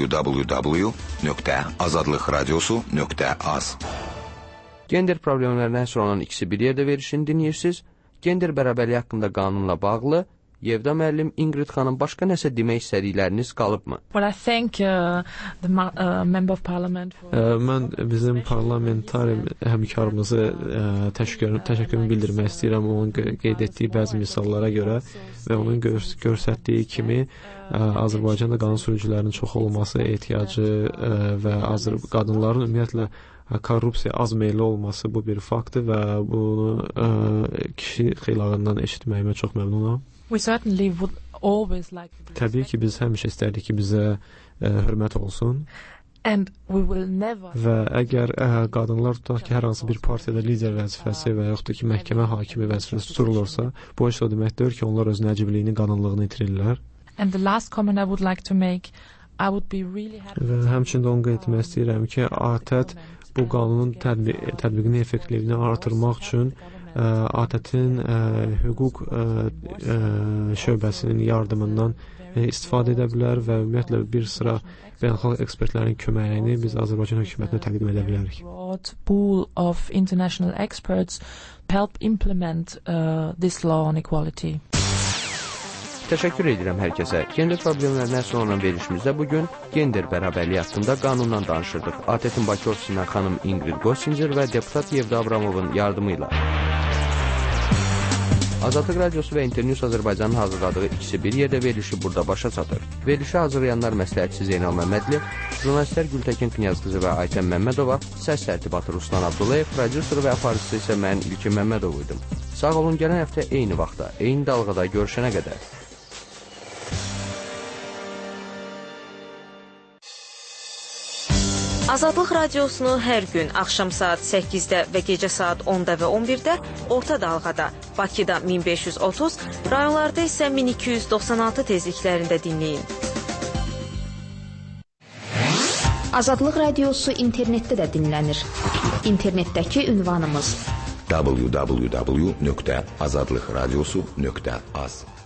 www.azadlıqradiosu.az. Gender problemlərinə həsr olunan ikisi bir yerdə verilişini dinləyirsiniz. Gender bərabərliyi haqqında qanunla bağlı Yevda müəllim, Ingrid xanım, başqa nəsə demək istədikləriniz qalıbmı? Well, I thank the member of parliament. Mən bizim parlamentari həmkarımızı təşəkkürümü bildirmək istəyirəm onun qeyd etdiyi bəzi misallara görə və onun göstərdiyi kimi Azərbaycanda qanun sürücülərinin çox olması ehtiyacı və qadınların ümumiyyətlə korrupsiya az meyilli olması bu bir faktdır və bunu kişi xilağından eşitməyimə çox məmnunam. We certainly would always like. Təbii ki, biz həmişə istərdik ki, bizə hörmət olsun. And we will never... Və əgər qadınlar tutaq ki, hər hansı bir partiyada lider vəzifəsi və yaxud da ki, məhkəmə hakimi vəzifəsi tuturulursa, bu heç o deməkdir ki, onlar öz nəcibliyini, qanunluğunu itirirlər. And the last comment I would like to make, I would be really happy... Və həmçində onu qeyd etmək istəyirəm ki, ATƏT bu qanunun tətbiqini, effektivliyini artırmaq üçün ATƏT-in hüquq şöbəsinin yardımından istifadə edə bilər və ümumiyyətlə bir sıra beynəlxalq ekspertlərin köməyini biz Azərbaycan hökumətinə təqdim edə bilərik. Broad pool of international experts help implement this law on equality. Təşəkkür edirəm hər kəsə. Gender problemlərinə sonra verilişimizdə bugün gender bərabərliyi haqqında qanundan danışırdıq. ATƏT-in Bakı ofisindən xanım Ingrid Gossinger və deputat Yevda Abramovun yardımı ilə. Azadlıq Radiosu və Internews Azərbaycanın hazırladığı ikisi bir yerdə verilişi burada başa çatır. Verilişi hazırlayanlar məsləhətçi Zeynal Məmmədli, jurnalistlər Gültəkin Knyazqızı və Aytən Məmmədova, səs tərtibatı Ruslan Abdullayev, prodüser və aparıcısı isə mən İlkin Məmmədov idim. Sağ olun, gələn həftə eyni vaxtda, eyni dalğada görüşənə qədər. Azadlıq Radiosunu hər gün axşam saat 8-də və gecə saat 10-da və 11-də orta dalğada, Bakıda 1530, rayonlarda isə 1296 tezliklərində dinləyin. Azadlıq Radiosu internetdə də dinlənir. İnternetdəki ünvanımız www.azadlıqradiosu.az